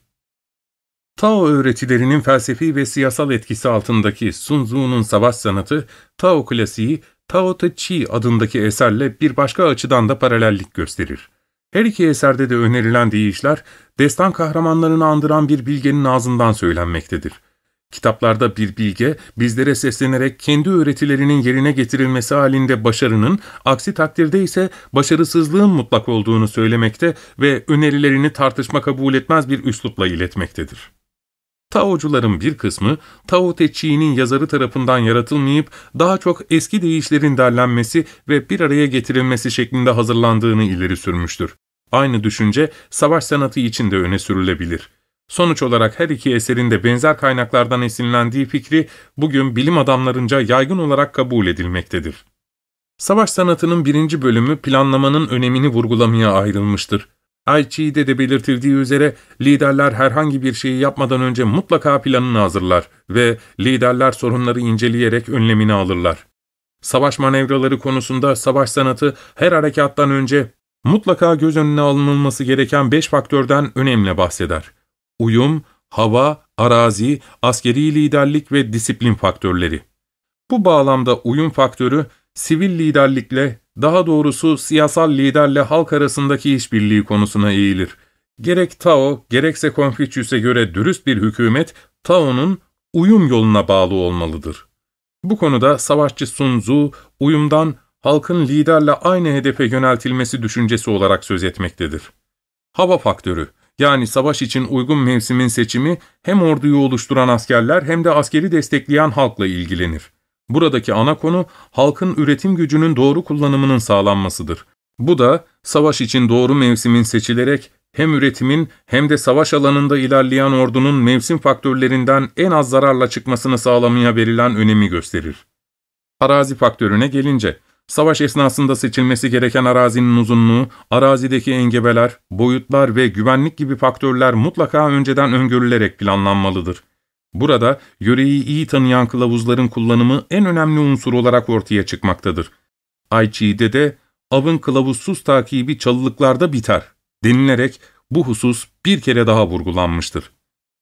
Tao öğretilerinin felsefi ve siyasal etkisi altındaki Sun Tzu'nun savaş sanatı, Tao klasiği, Tao Te Chi adındaki eserle bir başka açıdan da paralellik gösterir. Her iki eserde de önerilen deyişler, destan kahramanlarını andıran bir bilgenin ağzından söylenmektedir. Kitaplarda bir bilge, bizlere seslenerek kendi öğretilerinin yerine getirilmesi halinde başarının, aksi takdirde ise başarısızlığın mutlak olduğunu söylemekte ve önerilerini tartışma kabul etmez bir üslupla iletmektedir. Taocuların bir kısmı, Tao Te Chi'nin yazarı tarafından yaratılmayıp, daha çok eski deyişlerin derlenmesi ve bir araya getirilmesi şeklinde hazırlandığını ileri sürmüştür. Aynı düşünce, savaş sanatı için de öne sürülebilir. Sonuç olarak her iki eserin de benzer kaynaklardan esinlendiği fikri, bugün bilim adamlarınca yaygın olarak kabul edilmektedir. Savaş sanatının birinci bölümü planlamanın önemini vurgulamaya ayrılmıştır. Ai Chi'de de belirtildiği üzere liderler herhangi bir şeyi yapmadan önce mutlaka planını hazırlar ve liderler sorunları inceleyerek önlemini alırlar. Savaş manevraları konusunda savaş sanatı her harekattan önce mutlaka göz önüne alınılması gereken beş faktörden önemli bahseder. Uyum, hava, arazi, askeri liderlik ve disiplin faktörleri. Bu bağlamda uyum faktörü, sivil liderlikle, daha doğrusu siyasal liderle halk arasındaki işbirliği konusuna eğilir. Gerek Tao, gerekse Konfüçyüs'e göre dürüst bir hükümet, Tao'nun uyum yoluna bağlı olmalıdır. Bu konuda savaşçı Sun Tzu, uyumdan halkın liderle aynı hedefe yöneltilmesi düşüncesi olarak söz etmektedir. Hava faktörü, yani savaş için uygun mevsimin seçimi, hem orduyu oluşturan askerler hem de askeri destekleyen halkla ilgilenir. Buradaki ana konu, halkın üretim gücünün doğru kullanımının sağlanmasıdır. Bu da, savaş için doğru mevsimin seçilerek, hem üretimin hem de savaş alanında ilerleyen ordunun mevsim faktörlerinden en az zararla çıkmasını sağlamaya verilen önemi gösterir. Arazi faktörüne gelince, savaş esnasında seçilmesi gereken arazinin uzunluğu, arazideki engebeler, boyutlar ve güvenlik gibi faktörler mutlaka önceden öngörülerek planlanmalıdır. Burada, yöreyi iyi tanıyan kılavuzların kullanımı en önemli unsur olarak ortaya çıkmaktadır. Aichi'de de, avın kılavuzsuz takibi çalılıklarda biter denilerek bu husus bir kere daha vurgulanmıştır.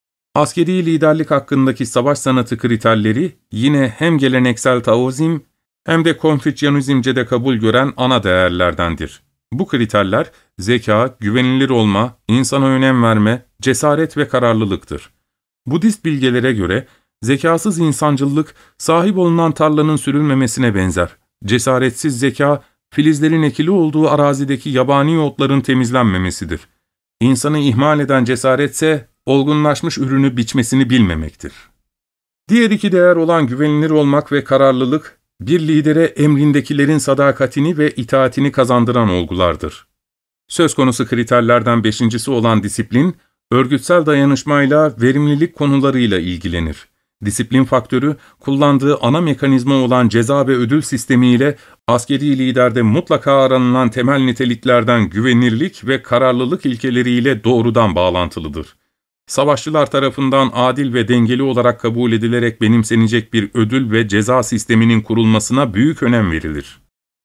Askeri liderlik hakkındaki savaş sanatı kriterleri yine hem geleneksel Taoizm hem de Konfüçyanizmce'de kabul gören ana değerlerdendir. Bu kriterler zeka, güvenilir olma, insana önem verme, cesaret ve kararlılıktır. Budist bilgelere göre zekasız insancıllık sahip olunan tarlanın sürülmemesine benzer. Cesaretsiz zeka, filizlerin ekili olduğu arazideki yabani otların temizlenmemesidir. İnsanı ihmal eden cesaretse, olgunlaşmış ürünü biçmesini bilmemektir. Diğer iki değer olan güvenilir olmak ve kararlılık, bir lidere emrindekilerin sadakatini ve itaatini kazandıran olgulardır. Söz konusu kriterlerden beşincisi olan disiplin, örgütsel dayanışmayla, verimlilik konularıyla ilgilenir. Disiplin faktörü, kullandığı ana mekanizma olan ceza ve ödül sistemiyle askeri liderde mutlaka aranılan temel niteliklerden güvenirlik ve kararlılık ilkeleriyle doğrudan bağlantılıdır. Savaşçılar tarafından adil ve dengeli olarak kabul edilerek benimsenecek bir ödül ve ceza sisteminin kurulmasına büyük önem verilir.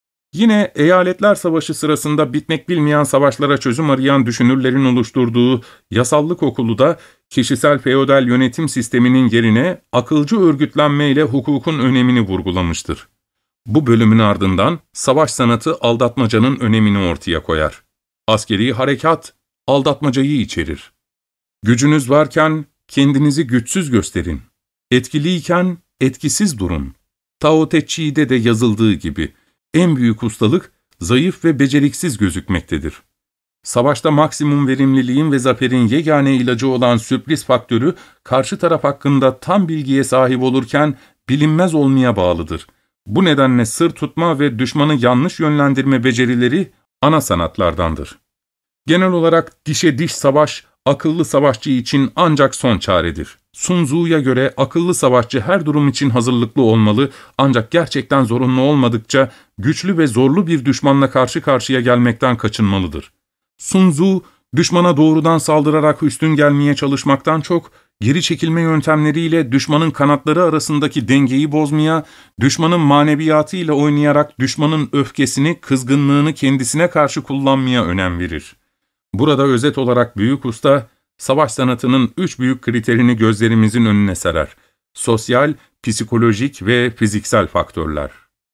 Yine Eyaletler Savaşı sırasında bitmek bilmeyen savaşlara çözüm arayan düşünürlerin oluşturduğu Yasallık Okulu da kişisel feodal yönetim sisteminin yerine akılcı örgütlenme ile hukukun önemini vurgulamıştır. Bu bölümün ardından savaş sanatı aldatmacanın önemini ortaya koyar. Askeri harekat aldatmacayı içerir. Gücünüz varken kendinizi güçsüz gösterin. Etkiliyken etkisiz durun. Tao Te Ching'de de yazıldığı gibi en büyük ustalık zayıf ve beceriksiz gözükmektedir. Savaşta maksimum verimliliğin ve zaferin yegane ilacı olan sürpriz faktörü karşı taraf hakkında tam bilgiye sahip olurken bilinmez olmaya bağlıdır. Bu nedenle sır tutma ve düşmanı yanlış yönlendirme becerileri ana sanatlardandır. Genel olarak dişe diş savaş, akıllı savaşçı için ancak son çaredir. Sun Tzu'ya göre akıllı savaşçı her durum için hazırlıklı olmalı ancak gerçekten zorunlu olmadıkça güçlü ve zorlu bir düşmanla karşı karşıya gelmekten kaçınmalıdır. Sun Tzu, düşmana doğrudan saldırarak üstün gelmeye çalışmaktan çok, geri çekilme yöntemleriyle düşmanın kanatları arasındaki dengeyi bozmaya, düşmanın maneviyatıyla oynayarak düşmanın öfkesini, kızgınlığını kendisine karşı kullanmaya önem verir. Burada özet olarak büyük usta, savaş sanatının üç büyük kriterini gözlerimizin önüne serer: sosyal, psikolojik ve fiziksel faktörler.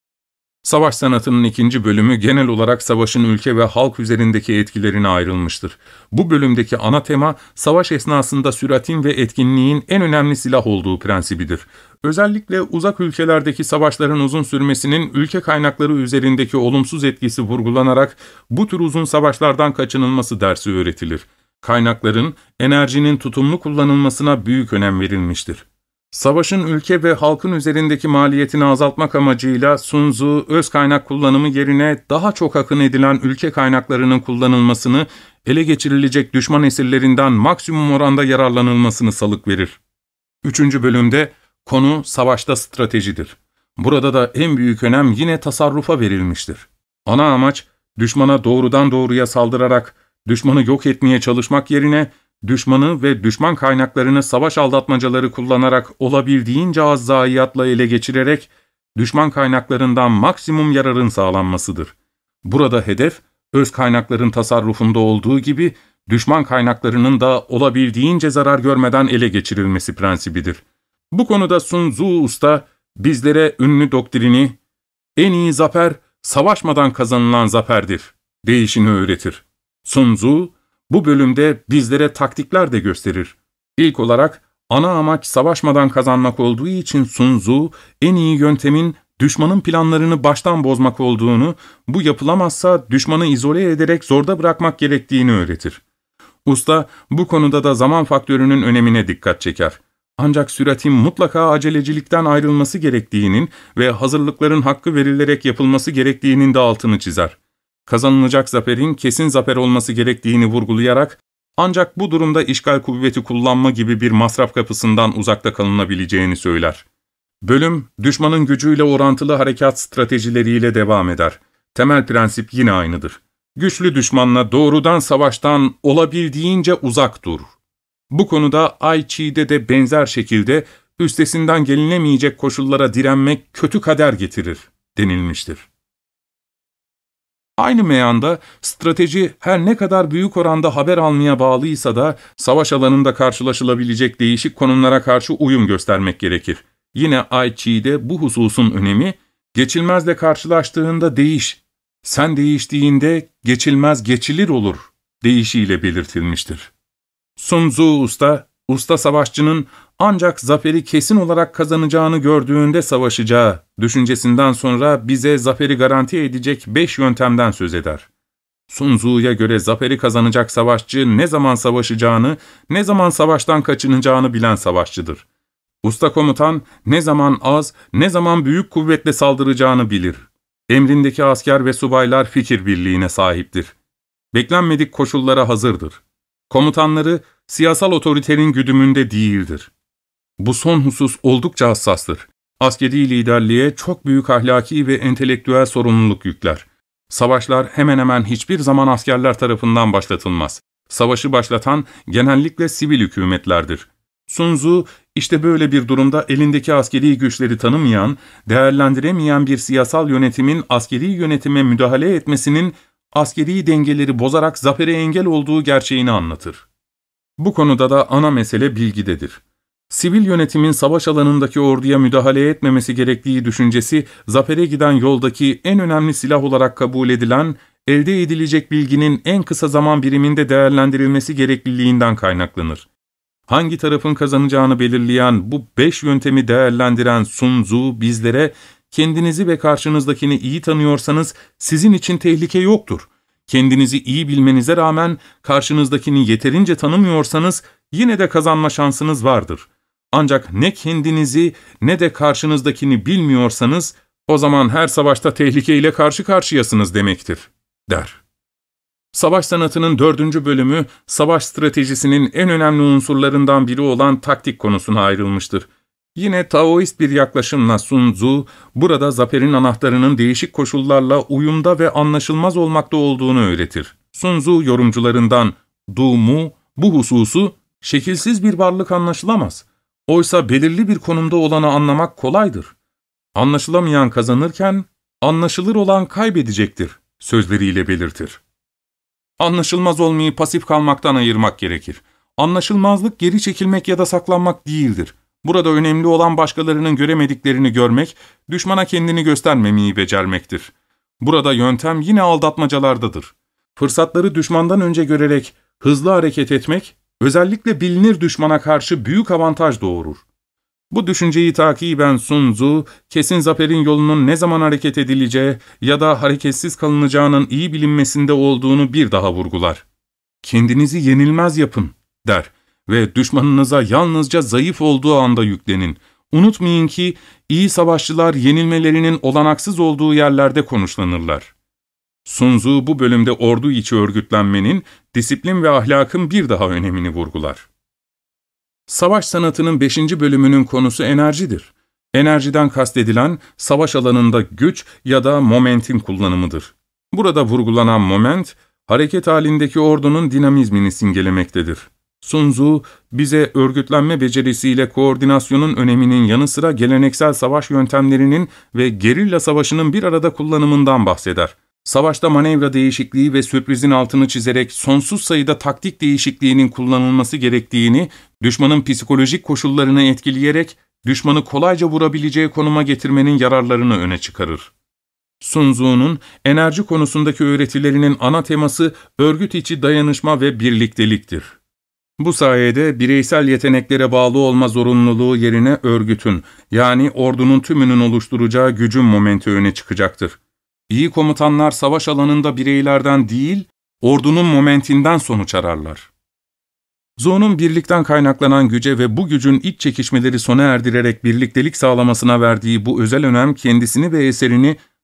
Savaş sanatının ikinci bölümü genel olarak savaşın ülke ve halk üzerindeki etkilerine ayrılmıştır. Bu bölümdeki ana tema, savaş esnasında süratin ve etkinliğin en önemli silah olduğu prensibidir. Özellikle uzak ülkelerdeki savaşların uzun sürmesinin ülke kaynakları üzerindeki olumsuz etkisi vurgulanarak bu tür uzun savaşlardan kaçınılması dersi öğretilir. Kaynakların, enerjinin tutumlu kullanılmasına büyük önem verilmiştir. Savaşın ülke ve halkın üzerindeki maliyetini azaltmak amacıyla Sun Tzu, öz kaynak kullanımı yerine daha çok akın edilen ülke kaynaklarının kullanılmasını, ele geçirilecek düşman esirlerinden maksimum oranda yararlanılmasını salık verir. Üçüncü bölümde konu savaşta stratejidir. Burada da en büyük önem yine tasarrufa verilmiştir. Ana amaç, düşmana doğrudan doğruya saldırarak, düşmanı yok etmeye çalışmak yerine, düşmanı ve düşman kaynaklarını savaş aldatmacaları kullanarak olabildiğince az zayiatla ele geçirerek, düşman kaynaklarından maksimum yararın sağlanmasıdır. Burada hedef, öz kaynakların tasarrufunda olduğu gibi, düşman kaynaklarının da olabildiğince zarar görmeden ele geçirilmesi prensibidir. Bu konuda Sun Tzu Usta, bizlere ünlü doktrini, en iyi zafer, savaşmadan kazanılan zaferdir deyişini öğretir. Sun Tzu, bu bölümde bizlere taktikler de gösterir. İlk olarak, ana amaç savaşmadan kazanmak olduğu için Sun Tzu, en iyi yöntemin düşmanın planlarını baştan bozmak olduğunu, bu yapılamazsa düşmanı izole ederek zorda bırakmak gerektiğini öğretir. Usta, bu konuda da zaman faktörünün önemine dikkat çeker. Ancak süratin mutlaka acelecilikten ayrılması gerektiğinin ve hazırlıkların hakkı verilerek yapılması gerektiğinin de altını çizer. kazanılacak zaferin kesin zafer olması gerektiğini vurgulayarak, ancak bu durumda işgal kuvveti kullanma gibi bir masraf kapısından uzakta kalınabileceğini söyler. Bölüm, düşmanın gücüyle orantılı harekat stratejileriyle devam eder. Temel prensip yine aynıdır. Güçlü düşmanla doğrudan savaştan olabildiğince uzak dur. Bu konuda Aichi'de de benzer şekilde üstesinden gelinemeyecek koşullara direnmek kötü kader getirir denilmiştir. Aynı meyanda strateji her ne kadar büyük oranda haber almaya bağlıysa da savaş alanında karşılaşılabilecek değişik konumlara karşı uyum göstermek gerekir. Yine Aichi'de bu hususun önemi, geçilmezle karşılaştığında değiş, sen değiştiğinde geçilmez geçilir olur deyişiyle belirtilmiştir. Sun Tzu Usta, usta savaşçının ancak zaferi kesin olarak kazanacağını gördüğünde savaşacağı düşüncesinden sonra bize zaferi garanti edecek beş yöntemden söz eder. Sun Tzu'ya göre zaferi kazanacak savaşçı ne zaman savaşacağını, ne zaman savaştan kaçınacağını bilen savaşçıdır. Usta komutan ne zaman az, ne zaman büyük kuvvetle saldıracağını bilir. Emrindeki asker ve subaylar fikir birliğine sahiptir. Beklenmedik koşullara hazırdır. Komutanları siyasal otoritenin güdümünde değildir. Bu son husus oldukça hassastır. Askeri liderliğe çok büyük ahlaki ve entelektüel sorumluluk yükler. Savaşlar hemen hemen hiçbir zaman askerler tarafından başlatılmaz. Savaşı başlatan genellikle sivil hükümetlerdir. Sun Tzu, işte böyle bir durumda elindeki askeri güçleri tanımayan, değerlendiremeyen bir siyasal yönetimin askeri yönetime müdahale etmesinin askeri dengeleri bozarak zafere engel olduğu gerçeğini anlatır. Bu konuda da ana mesele bilgidedir. Sivil yönetimin savaş alanındaki orduya müdahale etmemesi gerektiği düşüncesi, zafere giden yoldaki en önemli silah olarak kabul edilen, elde edilecek bilginin en kısa zaman biriminde değerlendirilmesi gerekliliğinden kaynaklanır. Hangi tarafın kazanacağını belirleyen bu beş yöntemi değerlendiren Sun Tzu bizlere, kendinizi ve karşınızdakini iyi tanıyorsanız sizin için tehlike yoktur. Kendinizi iyi bilmenize rağmen karşınızdakini yeterince tanımıyorsanız yine de kazanma şansınız vardır. Ancak ne kendinizi ne de karşınızdakini bilmiyorsanız o zaman her savaşta tehlikeyle karşı karşıyasınız demektir, der. Savaş sanatının dördüncü bölümü, savaş stratejisinin en önemli unsurlarından biri olan taktik konusuna ayrılmıştır. Yine Taoist bir yaklaşımla Sun Tzu, burada zaferin anahtarının değişik koşullarla uyumda ve anlaşılmaz olmakta olduğunu öğretir. Sun Tzu yorumcularından Du Mu, bu hususu, şekilsiz bir varlık anlaşılamaz. Oysa belirli bir konumda olanı anlamak kolaydır. Anlaşılamayan kazanırken, anlaşılır olan kaybedecektir, sözleriyle belirtir. Anlaşılmaz olmayı pasif kalmaktan ayırmak gerekir. Anlaşılmazlık geri çekilmek ya da saklanmak değildir. Burada önemli olan başkalarının göremediklerini görmek, düşmana kendini göstermemeyi becermektir. Burada yöntem yine aldatmacalardadır. Fırsatları düşmandan önce görerek hızlı hareket etmek, özellikle bilinir düşmana karşı büyük avantaj doğurur. Bu düşünceyi takiben Sun Tzu, kesin zaferin yolunun ne zaman hareket edileceği ya da hareketsiz kalınacağının iyi bilinmesinde olduğunu bir daha vurgular. Kendinizi yenilmez yapın, der ve düşmanınıza yalnızca zayıf olduğu anda yüklenin. Unutmayın ki iyi savaşçılar yenilmelerinin olanaksız olduğu yerlerde konuşlanırlar. Sun Tzu bu bölümde ordu içi örgütlenmenin, disiplin ve ahlakın bir daha önemini vurgular. Savaş sanatının beşinci bölümünün konusu enerjidir. Enerjiden kastedilen, savaş alanında güç ya da momentin kullanımıdır. Burada vurgulanan moment, hareket halindeki ordunun dinamizmini simgelemektedir. Sun Tzu, bize örgütlenme becerisiyle koordinasyonun öneminin yanı sıra geleneksel savaş yöntemlerinin ve gerilla savaşının bir arada kullanımından bahseder. Savaşta manevra değişikliği ve sürprizin altını çizerek sonsuz sayıda taktik değişikliğinin kullanılması gerektiğini, düşmanın psikolojik koşullarını etkileyerek düşmanı kolayca vurabileceği konuma getirmenin yararlarını öne çıkarır. Sun Tzu'nun enerji konusundaki öğretilerinin ana teması örgüt içi dayanışma ve birlikteliktir. Bu sayede bireysel yeteneklere bağlı olma zorunluluğu yerine örgütün, yani ordunun tümünün oluşturacağı gücün momenti öne çıkacaktır. İyi komutanlar savaş alanında bireylerden değil, ordunun momentinden sonuç ararlar. Tzu'nun birlikten kaynaklanan güce ve bu gücün iç çekişmeleri sona erdirerek birliktelik sağlamasına verdiği bu özel önem kendisini ve eserini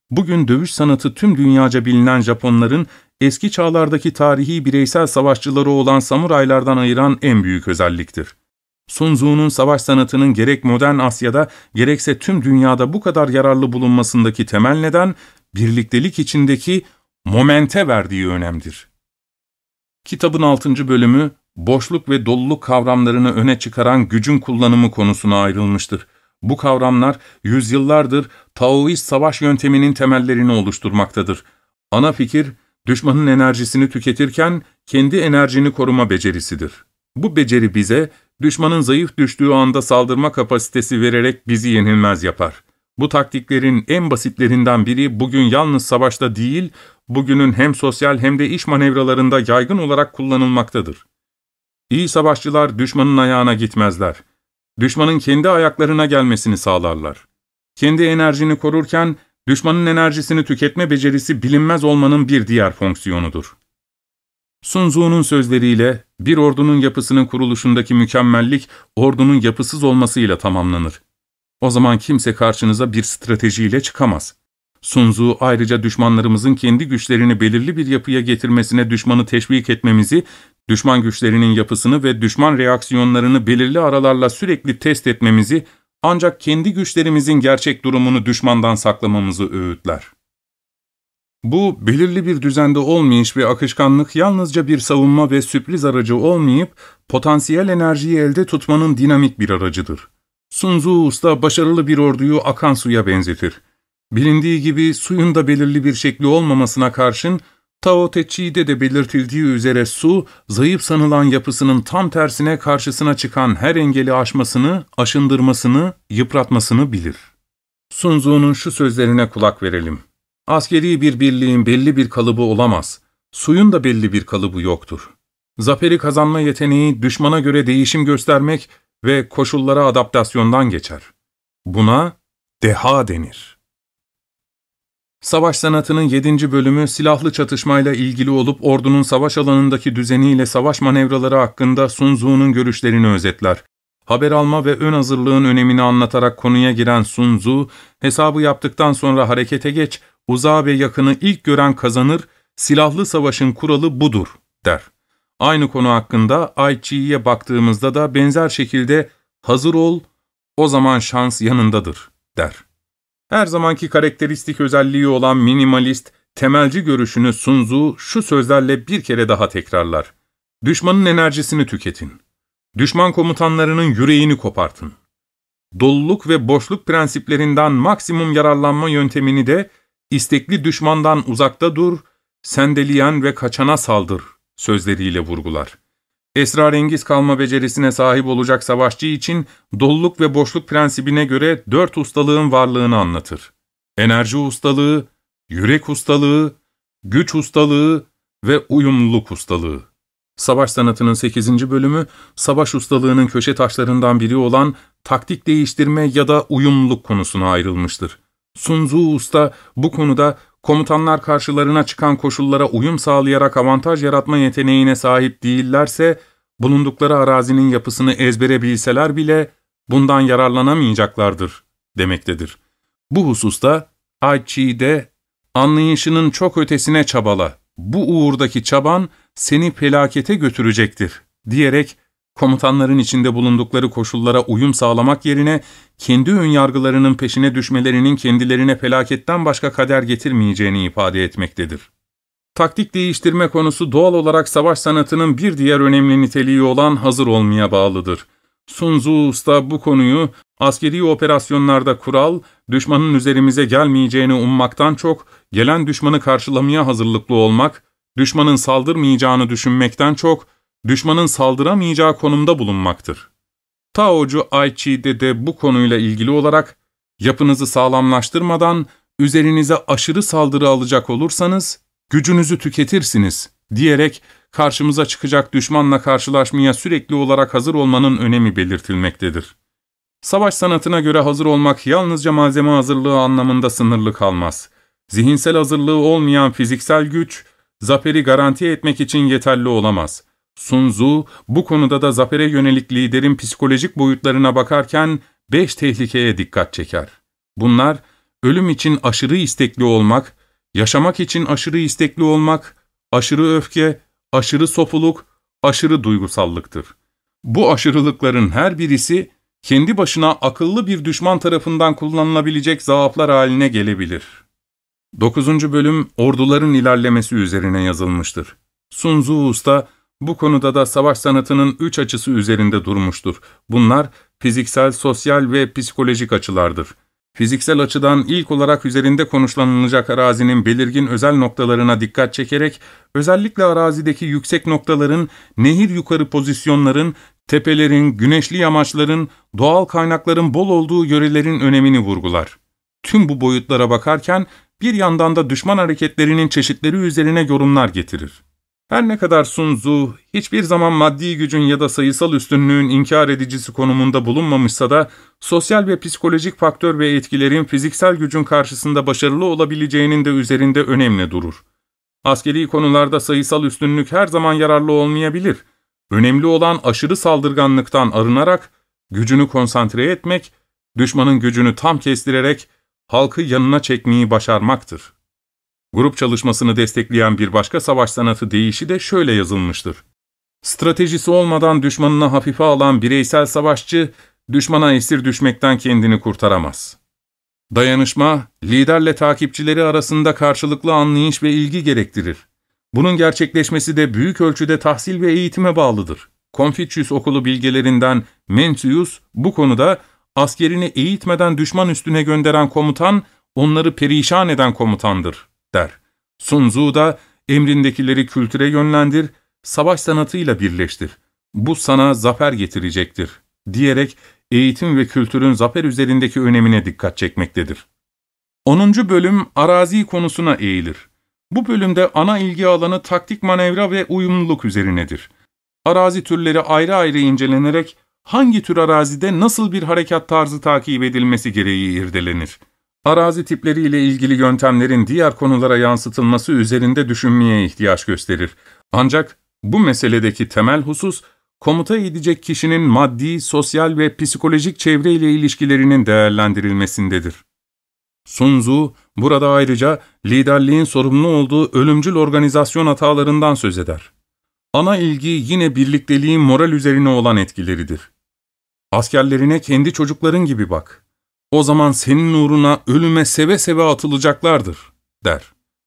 Bugün dövüş sanatı tüm dünyaca bilinen Japonların eski çağlardaki tarihi bireysel savaşçıları olan samuraylardan ayıran en büyük özelliktir. Sun Tzu'nun savaş sanatının gerek modern Asya'da gerekse tüm dünyada bu kadar yararlı bulunmasındaki temel neden, birliktelik içindeki momente verdiği önemdir. Kitabın altıncı bölümü, boşluk ve doluluk kavramlarını öne çıkaran gücün kullanımı konusuna ayrılmıştır. Bu kavramlar yüzyıllardır Taoist savaş yönteminin temellerini oluşturmaktadır. Ana fikir, düşmanın enerjisini tüketirken kendi enerjini koruma becerisidir. Bu beceri bize, düşmanın zayıf düştüğü anda saldırma kapasitesi vererek bizi yenilmez yapar. Bu taktiklerin en basitlerinden biri bugün yalnız savaşta değil, bugünün hem sosyal hem de iş manevralarında yaygın olarak kullanılmaktadır. İyi savaşçılar düşmanın ayağına gitmezler. Düşmanın kendi ayaklarına gelmesini sağlarlar. Kendi enerjini korurken, düşmanın enerjisini tüketme becerisi bilinmez olmanın bir diğer fonksiyonudur. Sun Tzu'nun sözleriyle, bir ordunun yapısının kuruluşundaki mükemmellik, ordunun yapısız olmasıyla tamamlanır. O zaman kimse karşınıza bir stratejiyle çıkamaz. Sun Tzu ayrıca düşmanlarımızın kendi güçlerini belirli bir yapıya getirmesine düşmanı teşvik etmemizi, düşman güçlerinin yapısını ve düşman reaksiyonlarını belirli aralarla sürekli test etmemizi, ancak kendi güçlerimizin gerçek durumunu düşmandan saklamamızı öğütler. Bu, belirli bir düzende olmayış ve akışkanlık yalnızca bir savunma ve sürpriz aracı olmayıp, potansiyel enerjiyi elde tutmanın dinamik bir aracıdır. Sun Tzu Usta başarılı bir orduyu akan suya benzetir. Bilindiği gibi suyun da belirli bir şekli olmamasına karşın, Tao Te Ching'de de belirtildiği üzere su, zayıf sanılan yapısının tam tersine karşısına çıkan her engeli aşmasını, aşındırmasını, yıpratmasını bilir. Sun Tzu'nun şu sözlerine kulak verelim. Askeri bir birliğin belli bir kalıbı olamaz. Suyun da belli bir kalıbı yoktur. Zaferi kazanma yeteneği düşmana göre değişim göstermek ve koşullara adaptasyondan geçer. Buna deha denir. Savaş sanatının yedinci bölümü silahlı çatışmayla ilgili olup ordunun savaş alanındaki düzeniyle savaş manevraları hakkında Sun Tzu'nun görüşlerini özetler. Haber alma ve ön hazırlığın önemini anlatarak konuya giren Sun Tzu, hesabı yaptıktan sonra harekete geç, uzağı ve yakını ilk gören kazanır, silahlı savaşın kuralı budur, der. Aynı konu hakkında Ai Chi'ye baktığımızda da benzer şekilde hazır ol, o zaman şans yanındadır, der. Her zamanki karakteristik özelliği olan minimalist, temelci görüşünü Sun Tzu şu sözlerle bir kere daha tekrarlar. Düşmanın enerjisini tüketin. Düşman komutanlarının yüreğini kopartın. Doluluk ve boşluk prensiplerinden maksimum yararlanma yöntemini de istekli düşmandan uzakta dur, sendeleyen ve kaçana saldır sözleriyle vurgular. Esrarengiz kalma becerisine sahip olacak savaşçı için doluluk ve boşluk prensibine göre dört ustalığın varlığını anlatır. Enerji ustalığı, yürek ustalığı, güç ustalığı ve uyumluluk ustalığı. Savaş sanatının sekizinci bölümü, savaş ustalığının köşe taşlarından biri olan taktik değiştirme ya da uyumluluk konusuna ayrılmıştır. Sun Tzu Usta bu konuda komutanlar karşılarına çıkan koşullara uyum sağlayarak avantaj yaratma yeteneğine sahip değillerse, bulundukları arazinin yapısını ezbere bilseler bile bundan yararlanamayacaklardır demektedir. Bu hususta Ai Chi'de anlayışının çok ötesine çabala, bu uğurdaki çaban seni felakete götürecektir diyerek komutanların içinde bulundukları koşullara uyum sağlamak yerine kendi önyargılarının peşine düşmelerinin kendilerine felaketten başka kader getirmeyeceğini ifade etmektedir. Taktik değiştirme konusu doğal olarak savaş sanatının bir diğer önemli niteliği olan hazır olmaya bağlıdır. Sun Tzu Usta bu konuyu askeri operasyonlarda kural, düşmanın üzerimize gelmeyeceğini ummaktan çok, gelen düşmanı karşılamaya hazırlıklı olmak, düşmanın saldırmayacağını düşünmekten çok, düşmanın saldıramayacağı konumda bulunmaktır. Taocu Ai Chi'de de bu konuyla ilgili olarak, yapınızı sağlamlaştırmadan üzerinize aşırı saldırı alacak olursanız, gücünüzü tüketirsiniz diyerek karşımıza çıkacak düşmanla karşılaşmaya sürekli olarak hazır olmanın önemi belirtilmektedir. Savaş sanatına göre hazır olmak yalnızca malzeme hazırlığı anlamında sınırlı kalmaz. Zihinsel hazırlığı olmayan fiziksel güç, zaferi garanti etmek için yeterli olamaz. Sun Tzu bu konuda da zafere yönelik liderin psikolojik boyutlarına bakarken beş tehlikeye dikkat çeker. Bunlar, ölüm için aşırı istekli olmak, yaşamak için aşırı istekli olmak, aşırı öfke, aşırı sofuluk, aşırı duygusallıktır. Bu aşırılıkların her birisi, kendi başına akıllı bir düşman tarafından kullanılabilecek zaaflar haline gelebilir. Dokuzuncu bölüm, orduların ilerlemesi üzerine yazılmıştır. Sun Tzu Usta, bu konuda da savaş sanatının üç açısı üzerinde durmuştur. Bunlar, fiziksel, sosyal ve psikolojik açılardır. Fiziksel açıdan ilk olarak üzerinde konuşlanılacak arazinin belirgin özel noktalarına dikkat çekerek, özellikle arazideki yüksek noktaların, nehir yukarı pozisyonların, tepelerin, güneşli yamaçların, doğal kaynakların bol olduğu yörelerin önemini vurgular. Tüm bu boyutlara bakarken, bir yandan da düşman hareketlerinin çeşitleri üzerine yorumlar getirir. Her ne kadar Sun Tzu, hiçbir zaman maddi gücün ya da sayısal üstünlüğün inkar edicisi konumunda bulunmamışsa da, sosyal ve psikolojik faktör ve etkilerin fiziksel gücün karşısında başarılı olabileceğinin de üzerinde önemli durur. Askeri konularda sayısal üstünlük her zaman yararlı olmayabilir. Önemli olan aşırı saldırganlıktan arınarak, gücünü konsantre etmek, düşmanın gücünü tam kestirerek, halkı yanına çekmeyi başarmaktır. Grup çalışmasını destekleyen bir başka savaş sanatı deyişi de şöyle yazılmıştır. Stratejisi olmadan düşmanını hafife alan bireysel savaşçı, düşmana esir düşmekten kendini kurtaramaz. Dayanışma, liderle takipçileri arasında karşılıklı anlayış ve ilgi gerektirir. Bunun gerçekleşmesi de büyük ölçüde tahsil ve eğitime bağlıdır. Konfüçyüs okulu bilgelerinden Mencius bu konuda, askerini eğitmeden düşman üstüne gönderen komutan, onları perişan eden komutandır, der. Sun Tzu da, emrindekileri kültüre yönlendir, savaş sanatıyla birleştir. Bu sana zafer getirecektir, diyerek eğitim ve kültürün zafer üzerindeki önemine dikkat çekmektedir. onuncu bölüm, arazi konusuna eğilir. Bu bölümde ana ilgi alanı taktik manevra ve uyumluluk üzerinedir. Arazi türleri ayrı ayrı incelenerek, hangi tür arazide nasıl bir harekat tarzı takip edilmesi gereği irdelenir. Arazi tipleriyle ilgili yöntemlerin diğer konulara yansıtılması üzerinde düşünmeye ihtiyaç gösterir. Ancak bu meseledeki temel husus, komuta edecek kişinin maddi, sosyal ve psikolojik çevreyle ilişkilerinin değerlendirilmesindedir. Sun Tzu, burada ayrıca liderliğin sorumlu olduğu ölümcül organizasyon hatalarından söz eder. Ana ilgi yine birlikteliğin moral üzerine olan etkileridir. Askerlerine kendi çocukların gibi bak. O zaman senin uğruna ölüme seve seve atılacaklardır, der.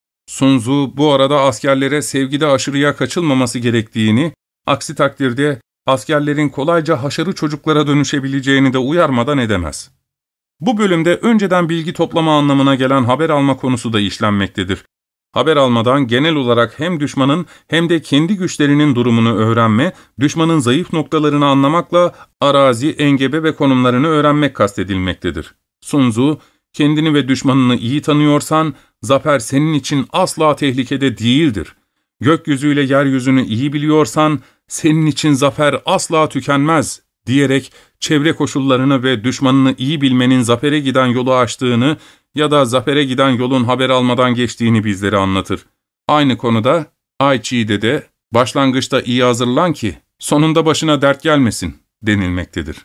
Sun Tzu bu arada askerlere sevgide aşırıya kaçılmaması gerektiğini, aksi takdirde askerlerin kolayca haşarı çocuklara dönüşebileceğini de uyarmadan edemez. Bu bölümde önceden bilgi toplama anlamına gelen haber alma konusu da işlenmektedir. Haber almadan genel olarak hem düşmanın hem de kendi güçlerinin durumunu öğrenme, düşmanın zayıf noktalarını anlamakla arazi, engebe ve konumlarını öğrenmek kastedilmektedir. Sun Tzu, kendini ve düşmanını iyi tanıyorsan, zafer senin için asla tehlikede değildir. Gökyüzüyle yeryüzünü iyi biliyorsan, senin için zafer asla tükenmez, diyerek çevre koşullarını ve düşmanını iyi bilmenin zafere giden yolu açtığını ya da zafere giden yolun haber almadan geçtiğini bizlere anlatır. Aynı konuda Ai Chi'de de başlangıçta iyi hazırlan ki sonunda başına dert gelmesin denilmektedir.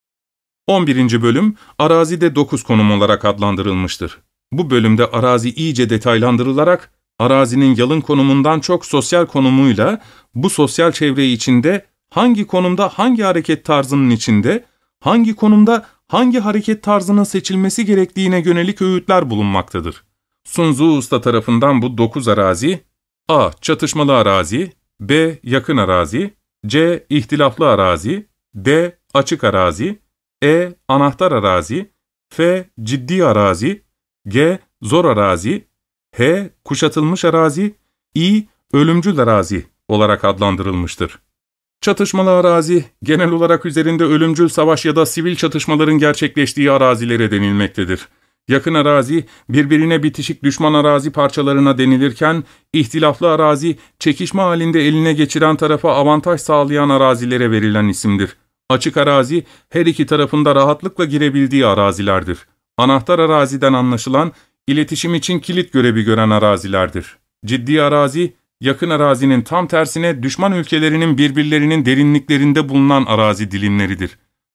on birinci bölüm arazide dokuz konum olarak adlandırılmıştır. Bu bölümde arazi iyice detaylandırılarak arazinin yalın konumundan çok sosyal konumuyla bu sosyal çevre içinde hangi konumda hangi hareket tarzının içinde, hangi konumda hangi hareket tarzının seçilmesi gerektiğine yönelik öğütler bulunmaktadır. Sun Tzu Usta tarafından bu dokuz arazi, A. Çatışmalı arazi, B. Yakın arazi, C. İhtilaflı arazi, D. Açık arazi, E. Anahtar arazi, F. Ciddi arazi, G. Zor arazi, H. Kuşatılmış arazi, I. Ölümcül arazi olarak adlandırılmıştır. Çatışmalı arazi, genel olarak üzerinde ölümcül savaş ya da sivil çatışmaların gerçekleştiği arazilere denilmektedir. Yakın arazi, birbirine bitişik düşman arazi parçalarına denilirken, ihtilaflı arazi, çekişme halinde eline geçiren tarafa avantaj sağlayan arazilere verilen isimdir. Açık arazi, her iki tarafında rahatlıkla girebildiği arazilerdir. Anahtar araziden anlaşılan, iletişim için kilit görevi gören arazilerdir. Ciddi arazi, yakın arazinin tam tersine düşman ülkelerinin birbirlerinin derinliklerinde bulunan arazi dilimleridir.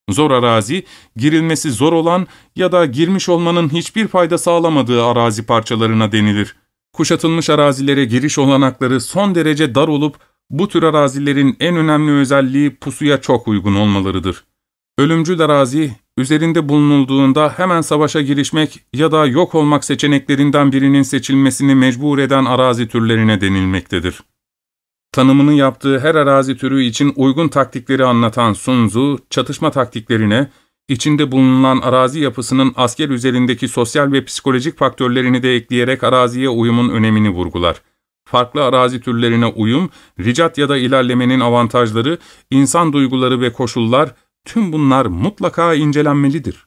Zor arazi, girilmesi zor olan ya da girmiş olmanın hiçbir fayda sağlamadığı arazi parçalarına denilir. Kuşatılmış arazilere giriş olanakları son derece dar olup, bu tür arazilerin en önemli özelliği pusuya çok uygun olmalarıdır. Ölümcül arazi, üzerinde bulunulduğunda hemen savaşa girişmek ya da yok olmak seçeneklerinden birinin seçilmesini mecbur eden arazi türlerine denilmektedir. Tanımını yaptığı her arazi türü için uygun taktikleri anlatan Sun Tzu, çatışma taktiklerine, içinde bulunan arazi yapısının asker üzerindeki sosyal ve psikolojik faktörlerini de ekleyerek araziye uyumun önemini vurgular. Farklı arazi türlerine uyum, ricat ya da ilerlemenin avantajları, insan duyguları ve koşullar, tüm bunlar mutlaka incelenmelidir.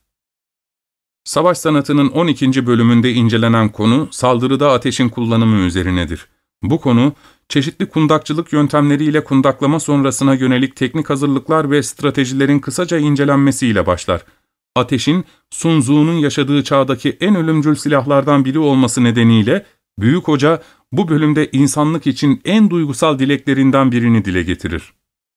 Savaş sanatının on ikinci bölümünde incelenen konu, saldırıda ateşin kullanımı üzerinedir. Bu konu, çeşitli kundakçılık yöntemleriyle kundaklama sonrasına yönelik teknik hazırlıklar ve stratejilerin kısaca incelenmesiyle başlar. Ateşin, Sun Tzu'nun yaşadığı çağdaki en ölümcül silahlardan biri olması nedeniyle, Büyük Hoca, bu bölümde insanlık için en duygusal dileklerinden birini dile getirir.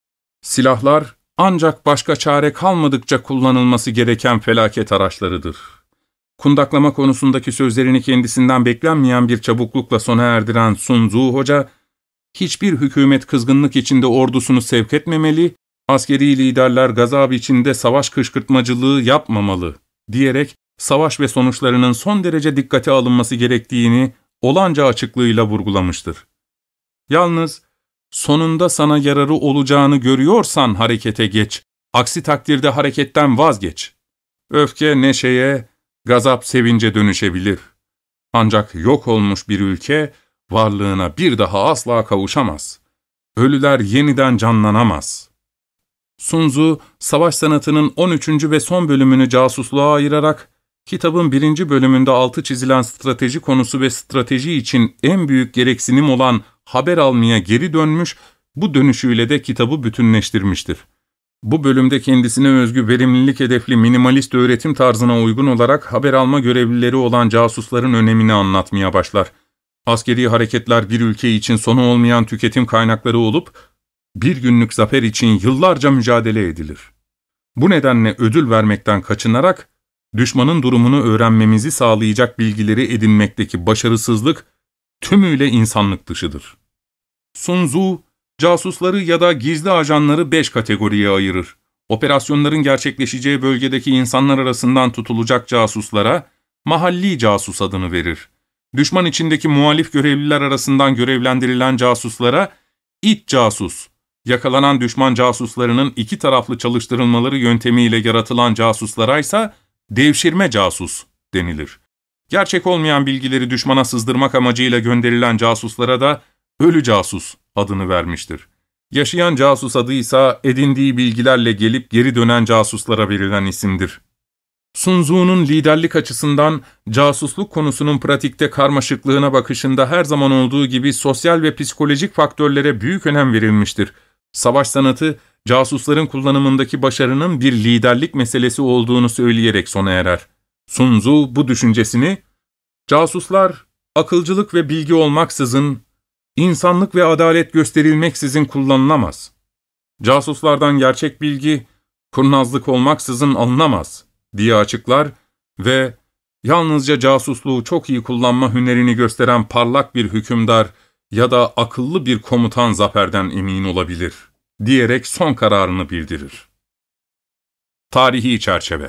Silahlar, ancak başka çare kalmadıkça kullanılması gereken felaket araçlarıdır. Kundaklama konusundaki sözlerini kendisinden beklenmeyen bir çabuklukla sona erdiren Sun Tzu Hoca, hiçbir hükümet kızgınlık içinde ordusunu sevk etmemeli, askeri liderler gazap içinde savaş kışkırtmacılığı yapmamalı diyerek savaş ve sonuçlarının son derece dikkate alınması gerektiğini olanca açıklığıyla vurgulamıştır. Yalnız, sonunda sana yararı olacağını görüyorsan harekete geç, aksi takdirde hareketten vazgeç. Öfke neşeye, gazap sevince dönüşebilir. Ancak yok olmuş bir ülke, varlığına bir daha asla kavuşamaz. Ölüler yeniden canlanamaz. Sun Tzu, savaş sanatının on üçüncü ve son bölümünü casusluğa ayırarak, kitabın birinci bölümünde altı çizilen strateji konusu ve strateji için en büyük gereksinim olan haber almaya geri dönmüş, bu dönüşüyle de kitabı bütünleştirmiştir. Bu bölümde kendisine özgü verimlilik hedefli minimalist öğretim tarzına uygun olarak haber alma görevlileri olan casusların önemini anlatmaya başlar. Askeri hareketler bir ülke için sonu olmayan tüketim kaynakları olup, bir günlük zafer için yıllarca mücadele edilir. Bu nedenle ödül vermekten kaçınarak, düşmanın durumunu öğrenmemizi sağlayacak bilgileri edinmekteki başarısızlık, tümüyle insanlık dışıdır. Sun Tzu, casusları ya da gizli ajanları beş kategoriye ayırır. Operasyonların gerçekleşeceği bölgedeki insanlar arasından tutulacak casuslara, mahalli casus adını verir. Düşman içindeki muhalif görevliler arasından görevlendirilen casuslara, iç casus, yakalanan düşman casuslarının iki taraflı çalıştırılmaları yöntemiyle yaratılan casuslara ise devşirme casus denilir. Gerçek olmayan bilgileri düşmana sızdırmak amacıyla gönderilen casuslara da ölü casus adını vermiştir. Yaşayan casus adı ise edindiği bilgilerle gelip geri dönen casuslara verilen isimdir. Sun Tzu'nun liderlik açısından casusluk konusunun pratikte karmaşıklığına bakışında her zaman olduğu gibi sosyal ve psikolojik faktörlere büyük önem verilmiştir. Savaş sanatı, casusların kullanımındaki başarının bir liderlik meselesi olduğunu söyleyerek sona erer. Sun Tzu bu düşüncesini, casuslar, akılcılık ve bilgi olmaksızın, insanlık ve adalet gösterilmeksizin kullanılamaz. Casuslardan gerçek bilgi, kurnazlık olmaksızın alınamaz diye açıklar ve yalnızca casusluğu çok iyi kullanma hünerini gösteren parlak bir hükümdar ya da akıllı bir komutan zaferden emin olabilir diyerek son kararını bildirir. Tarihi çerçeve.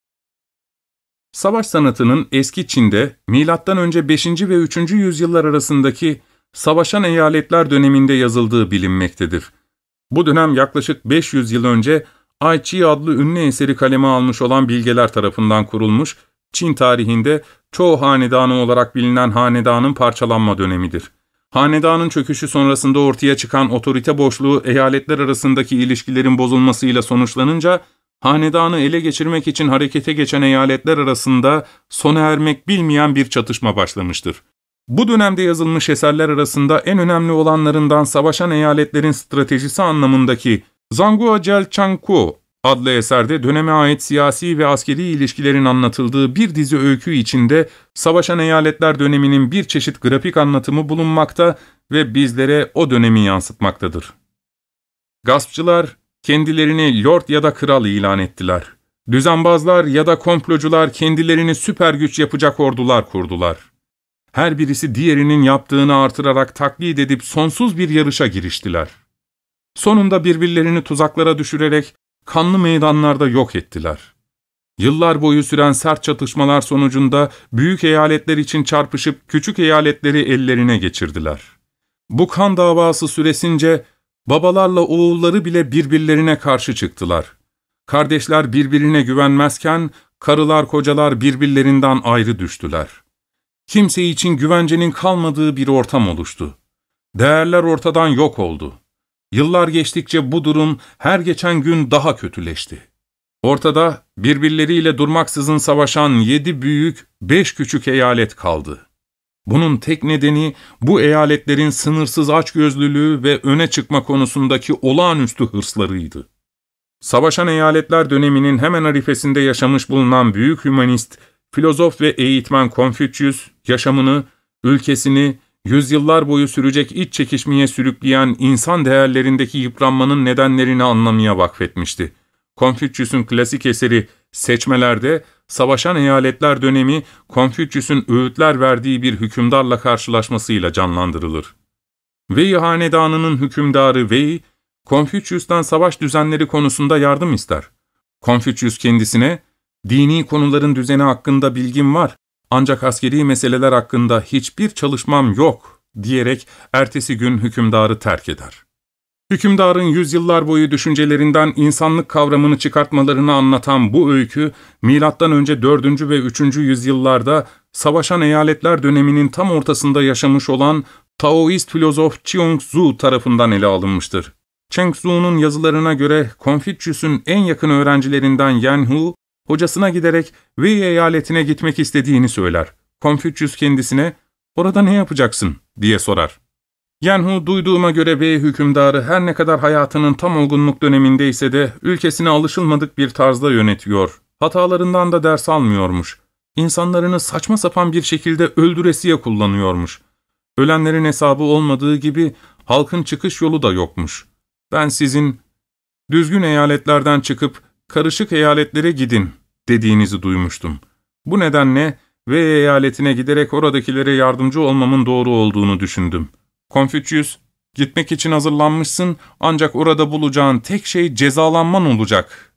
Savaş sanatının eski Çin'de milattan önce beşinci ve üçüncü yüzyıllar arasındaki savaşan eyaletler döneminde yazıldığı bilinmektedir. Bu dönem yaklaşık beş yüz yıl önce Ai Chi adlı ünlü eseri kaleme almış olan bilgeler tarafından kurulmuş, Çin tarihinde Çoğu hanedanı olarak bilinen hanedanın parçalanma dönemidir. Hanedanın çöküşü sonrasında ortaya çıkan otorite boşluğu eyaletler arasındaki ilişkilerin bozulmasıyla sonuçlanınca, hanedanı ele geçirmek için harekete geçen eyaletler arasında sona ermek bilmeyen bir çatışma başlamıştır. Bu dönemde yazılmış eserler arasında en önemli olanlarından savaşan eyaletlerin stratejisi anlamındaki Zhanguo Jel Changkuo adlı eserde döneme ait siyasi ve askeri ilişkilerin anlatıldığı bir dizi öykü içinde savaşan eyaletler döneminin bir çeşit grafik anlatımı bulunmakta ve bizlere o dönemi yansıtmaktadır. Gaspçılar, kendilerini lord ya da kral ilan ettiler. Düzenbazlar ya da komplocular kendilerini süper güç yapacak ordular kurdular. Her birisi diğerinin yaptığını artırarak taklit edip sonsuz bir yarışa giriştiler. Sonunda birbirlerini tuzaklara düşürerek kanlı meydanlarda yok ettiler. Yıllar boyu süren sert çatışmalar sonucunda büyük eyaletler için çarpışıp küçük eyaletleri ellerine geçirdiler. Bu kan davası süresince babalarla oğulları bile birbirlerine karşı çıktılar. Kardeşler birbirine güvenmezken karılar kocalar birbirlerinden ayrı düştüler. Kimse için güvencenin kalmadığı bir ortam oluştu. Değerler ortadan yok oldu. Yıllar geçtikçe bu durum her geçen gün daha kötüleşti. Ortada birbirleriyle durmaksızın savaşan yedi büyük, beş küçük eyalet kaldı. Bunun tek nedeni bu eyaletlerin sınırsız açgözlülüğü ve öne çıkma konusundaki olağanüstü hırslarıydı. Savaşan eyaletler döneminin hemen arifesinde yaşamış bulunan büyük hümanist, filozof ve eğitmen Konfüçyüs, yaşamını, ülkesini, yüzyıllar boyu sürecek iç çekişmeye sürükleyen insan değerlerindeki yıpranmanın nedenlerini anlamaya vakfetmişti. Konfüçyüs'ün klasik eseri Seçmeler'de, savaşan eyaletler dönemi, Konfüçyüs'ün öğütler verdiği bir hükümdarla karşılaşmasıyla canlandırılır. Wei hanedanının hükümdarı Wei, Konfüçyüs'ten savaş düzenleri konusunda yardım ister. Konfüçyüs kendisine, "Dini konuların düzeni hakkında bilgim var, ancak askeri meseleler hakkında hiçbir çalışmam yok," diyerek ertesi gün hükümdarı terk eder. Hükümdarın yüzyıllar boyu düşüncelerinden insanlık kavramını çıkartmalarını anlatan bu öykü, milattan önce dördüncü ve üçüncü yüzyıllarda savaşan eyaletler döneminin tam ortasında yaşamış olan Taoist filozof Chuang-Tzu tarafından ele alınmıştır. Chuang-Tzu'nun yazılarına göre Konfüçyüs'ün en yakın öğrencilerinden Yan Hu, hocasına giderek Wei eyaletine gitmek istediğini söyler. Konfüçyüs kendisine, "Orada ne yapacaksın?" diye sorar. Yan Hu, duyduğuma göre Wei hükümdarı her ne kadar hayatının tam olgunluk dönemindeyse de ülkesine alışılmadık bir tarzda yönetiyor. Hatalarından da ders almıyormuş. İnsanlarını saçma sapan bir şekilde öldüresiye kullanıyormuş. Ölenlerin hesabı olmadığı gibi halkın çıkış yolu da yokmuş. Ben sizin düzgün eyaletlerden çıkıp karışık eyaletlere gidin dediğinizi duymuştum. Bu nedenle Wei eyaletine giderek oradakilere yardımcı olmamın doğru olduğunu düşündüm. Konfüçyüs, "Gitmek için hazırlanmışsın ancak orada bulacağın tek şey cezalanman olacak."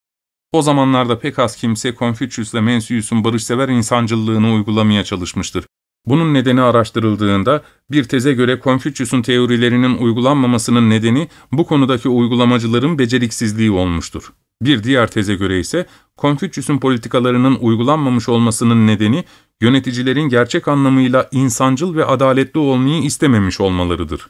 O zamanlarda pek az kimse Konfüçyüs'le Mencius'un barışsever insancıllığını uygulamaya çalışmıştır. Bunun nedeni araştırıldığında bir teze göre Konfüçyüs'ün teorilerinin uygulanmamasının nedeni bu konudaki uygulamacıların beceriksizliği olmuştur. Bir diğer teze göre ise Konfüçyüs'ün politikalarının uygulanmamış olmasının nedeni yöneticilerin gerçek anlamıyla insancıl ve adaletli olmayı istememiş olmalarıdır.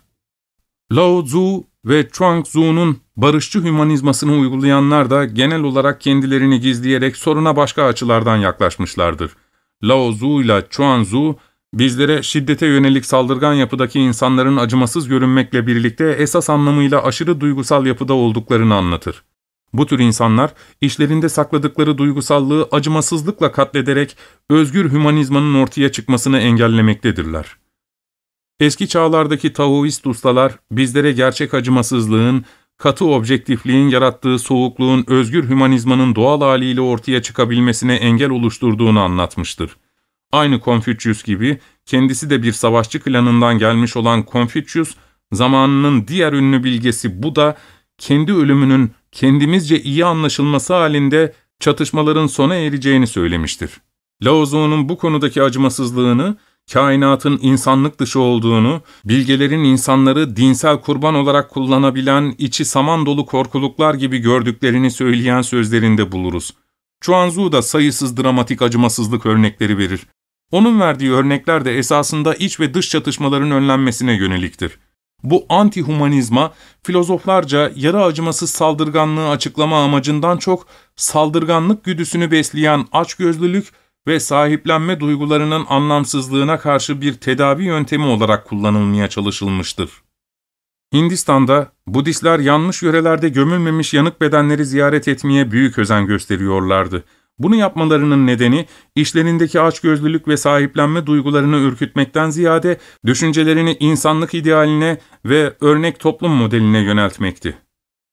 Lao Tzu ve Chuang-Tzu'nun barışçı hümanizmasını uygulayanlar da genel olarak kendilerini gizleyerek soruna başka açılardan yaklaşmışlardır. Lao Tzu ile Chuang-Tzu, bizlere şiddete yönelik saldırgan yapıdaki insanların acımasız görünmekle birlikte esas anlamıyla aşırı duygusal yapıda olduklarını anlatır. Bu tür insanlar, işlerinde sakladıkları duygusallığı acımasızlıkla katlederek özgür hümanizmanın ortaya çıkmasını engellemektedirler. Eski çağlardaki Taoist ustalar, bizlere gerçek acımasızlığın, katı objektifliğin yarattığı soğukluğun özgür hümanizmanın doğal haliyle ortaya çıkabilmesine engel oluşturduğunu anlatmıştır. Aynı Konfüçyüs gibi, kendisi de bir savaşçı klanından gelmiş olan Konfüçyüs, zamanının diğer ünlü bilgesi Buda, kendi ölümünün kendimizce iyi anlaşılması halinde çatışmaların sona ereceğini söylemiştir. Lao Tzu'nun bu konudaki acımasızlığını, kainatın insanlık dışı olduğunu, bilgelerin insanları dinsel kurban olarak kullanabilen içi saman dolu korkuluklar gibi gördüklerini söyleyen sözlerinde buluruz. Chuang-Tzu da sayısız dramatik acımasızlık örnekleri verir. Onun verdiği örnekler de esasında iç ve dış çatışmaların önlenmesine yöneliktir. Bu anti-humanizma, filozoflarca yarı acımasız saldırganlığı açıklama amacından çok, saldırganlık güdüsünü besleyen açgözlülük ve sahiplenme duygularının anlamsızlığına karşı bir tedavi yöntemi olarak kullanılmaya çalışılmıştır. Hindistan'da, Budistler yanlış yörelerde gömülmemiş yanık bedenleri ziyaret etmeye büyük özen gösteriyorlardı. Bunu yapmalarının nedeni, işlerindeki açgözlülük ve sahiplenme duygularını ürkütmekten ziyade, düşüncelerini insanlık idealine ve örnek toplum modeline yöneltmekti.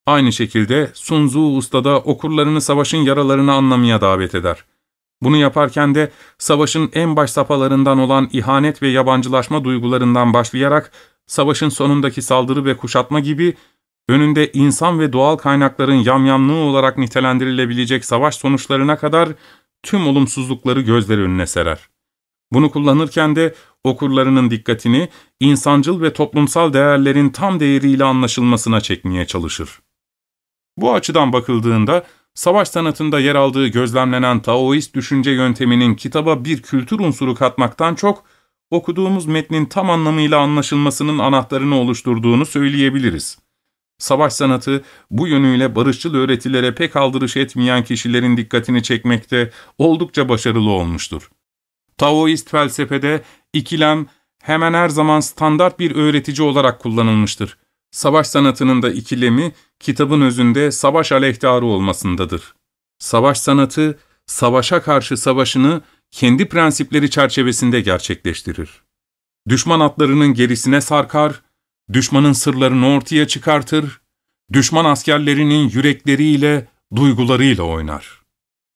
Aynı şekilde Sun Tzu Usta da okurlarını savaşın yaralarını anlamaya davet eder. Bunu yaparken de savaşın en baş safhalarından olan ihanet ve yabancılaşma duygularından başlayarak savaşın sonundaki saldırı ve kuşatma gibi önünde insan ve doğal kaynakların yamyamlığı olarak nitelendirilebilecek savaş sonuçlarına kadar tüm olumsuzlukları gözler önüne serer. Bunu kullanırken de okurlarının dikkatini insancıl ve toplumsal değerlerin tam değeriyle anlaşılmasına çekmeye çalışır. Bu açıdan bakıldığında, savaş sanatında yer aldığı gözlemlenen Taoist düşünce yönteminin kitaba bir kültür unsuru katmaktan çok, okuduğumuz metnin tam anlamıyla anlaşılmasının anahtarını oluşturduğunu söyleyebiliriz. Savaş sanatı, bu yönüyle barışçıl öğretilere pek aldırış etmeyen kişilerin dikkatini çekmekte oldukça başarılı olmuştur. Taoist felsefede ikilem hemen her zaman standart bir öğretici olarak kullanılmıştır. Savaş sanatının da ikilemi, kitabın özünde savaş aleyhtarı olmasındadır. Savaş sanatı, savaşa karşı savaşını kendi prensipleri çerçevesinde gerçekleştirir. Düşman atlarının gerisine sarkar, düşmanın sırlarını ortaya çıkartır, düşman askerlerinin yürekleriyle, duygularıyla oynar.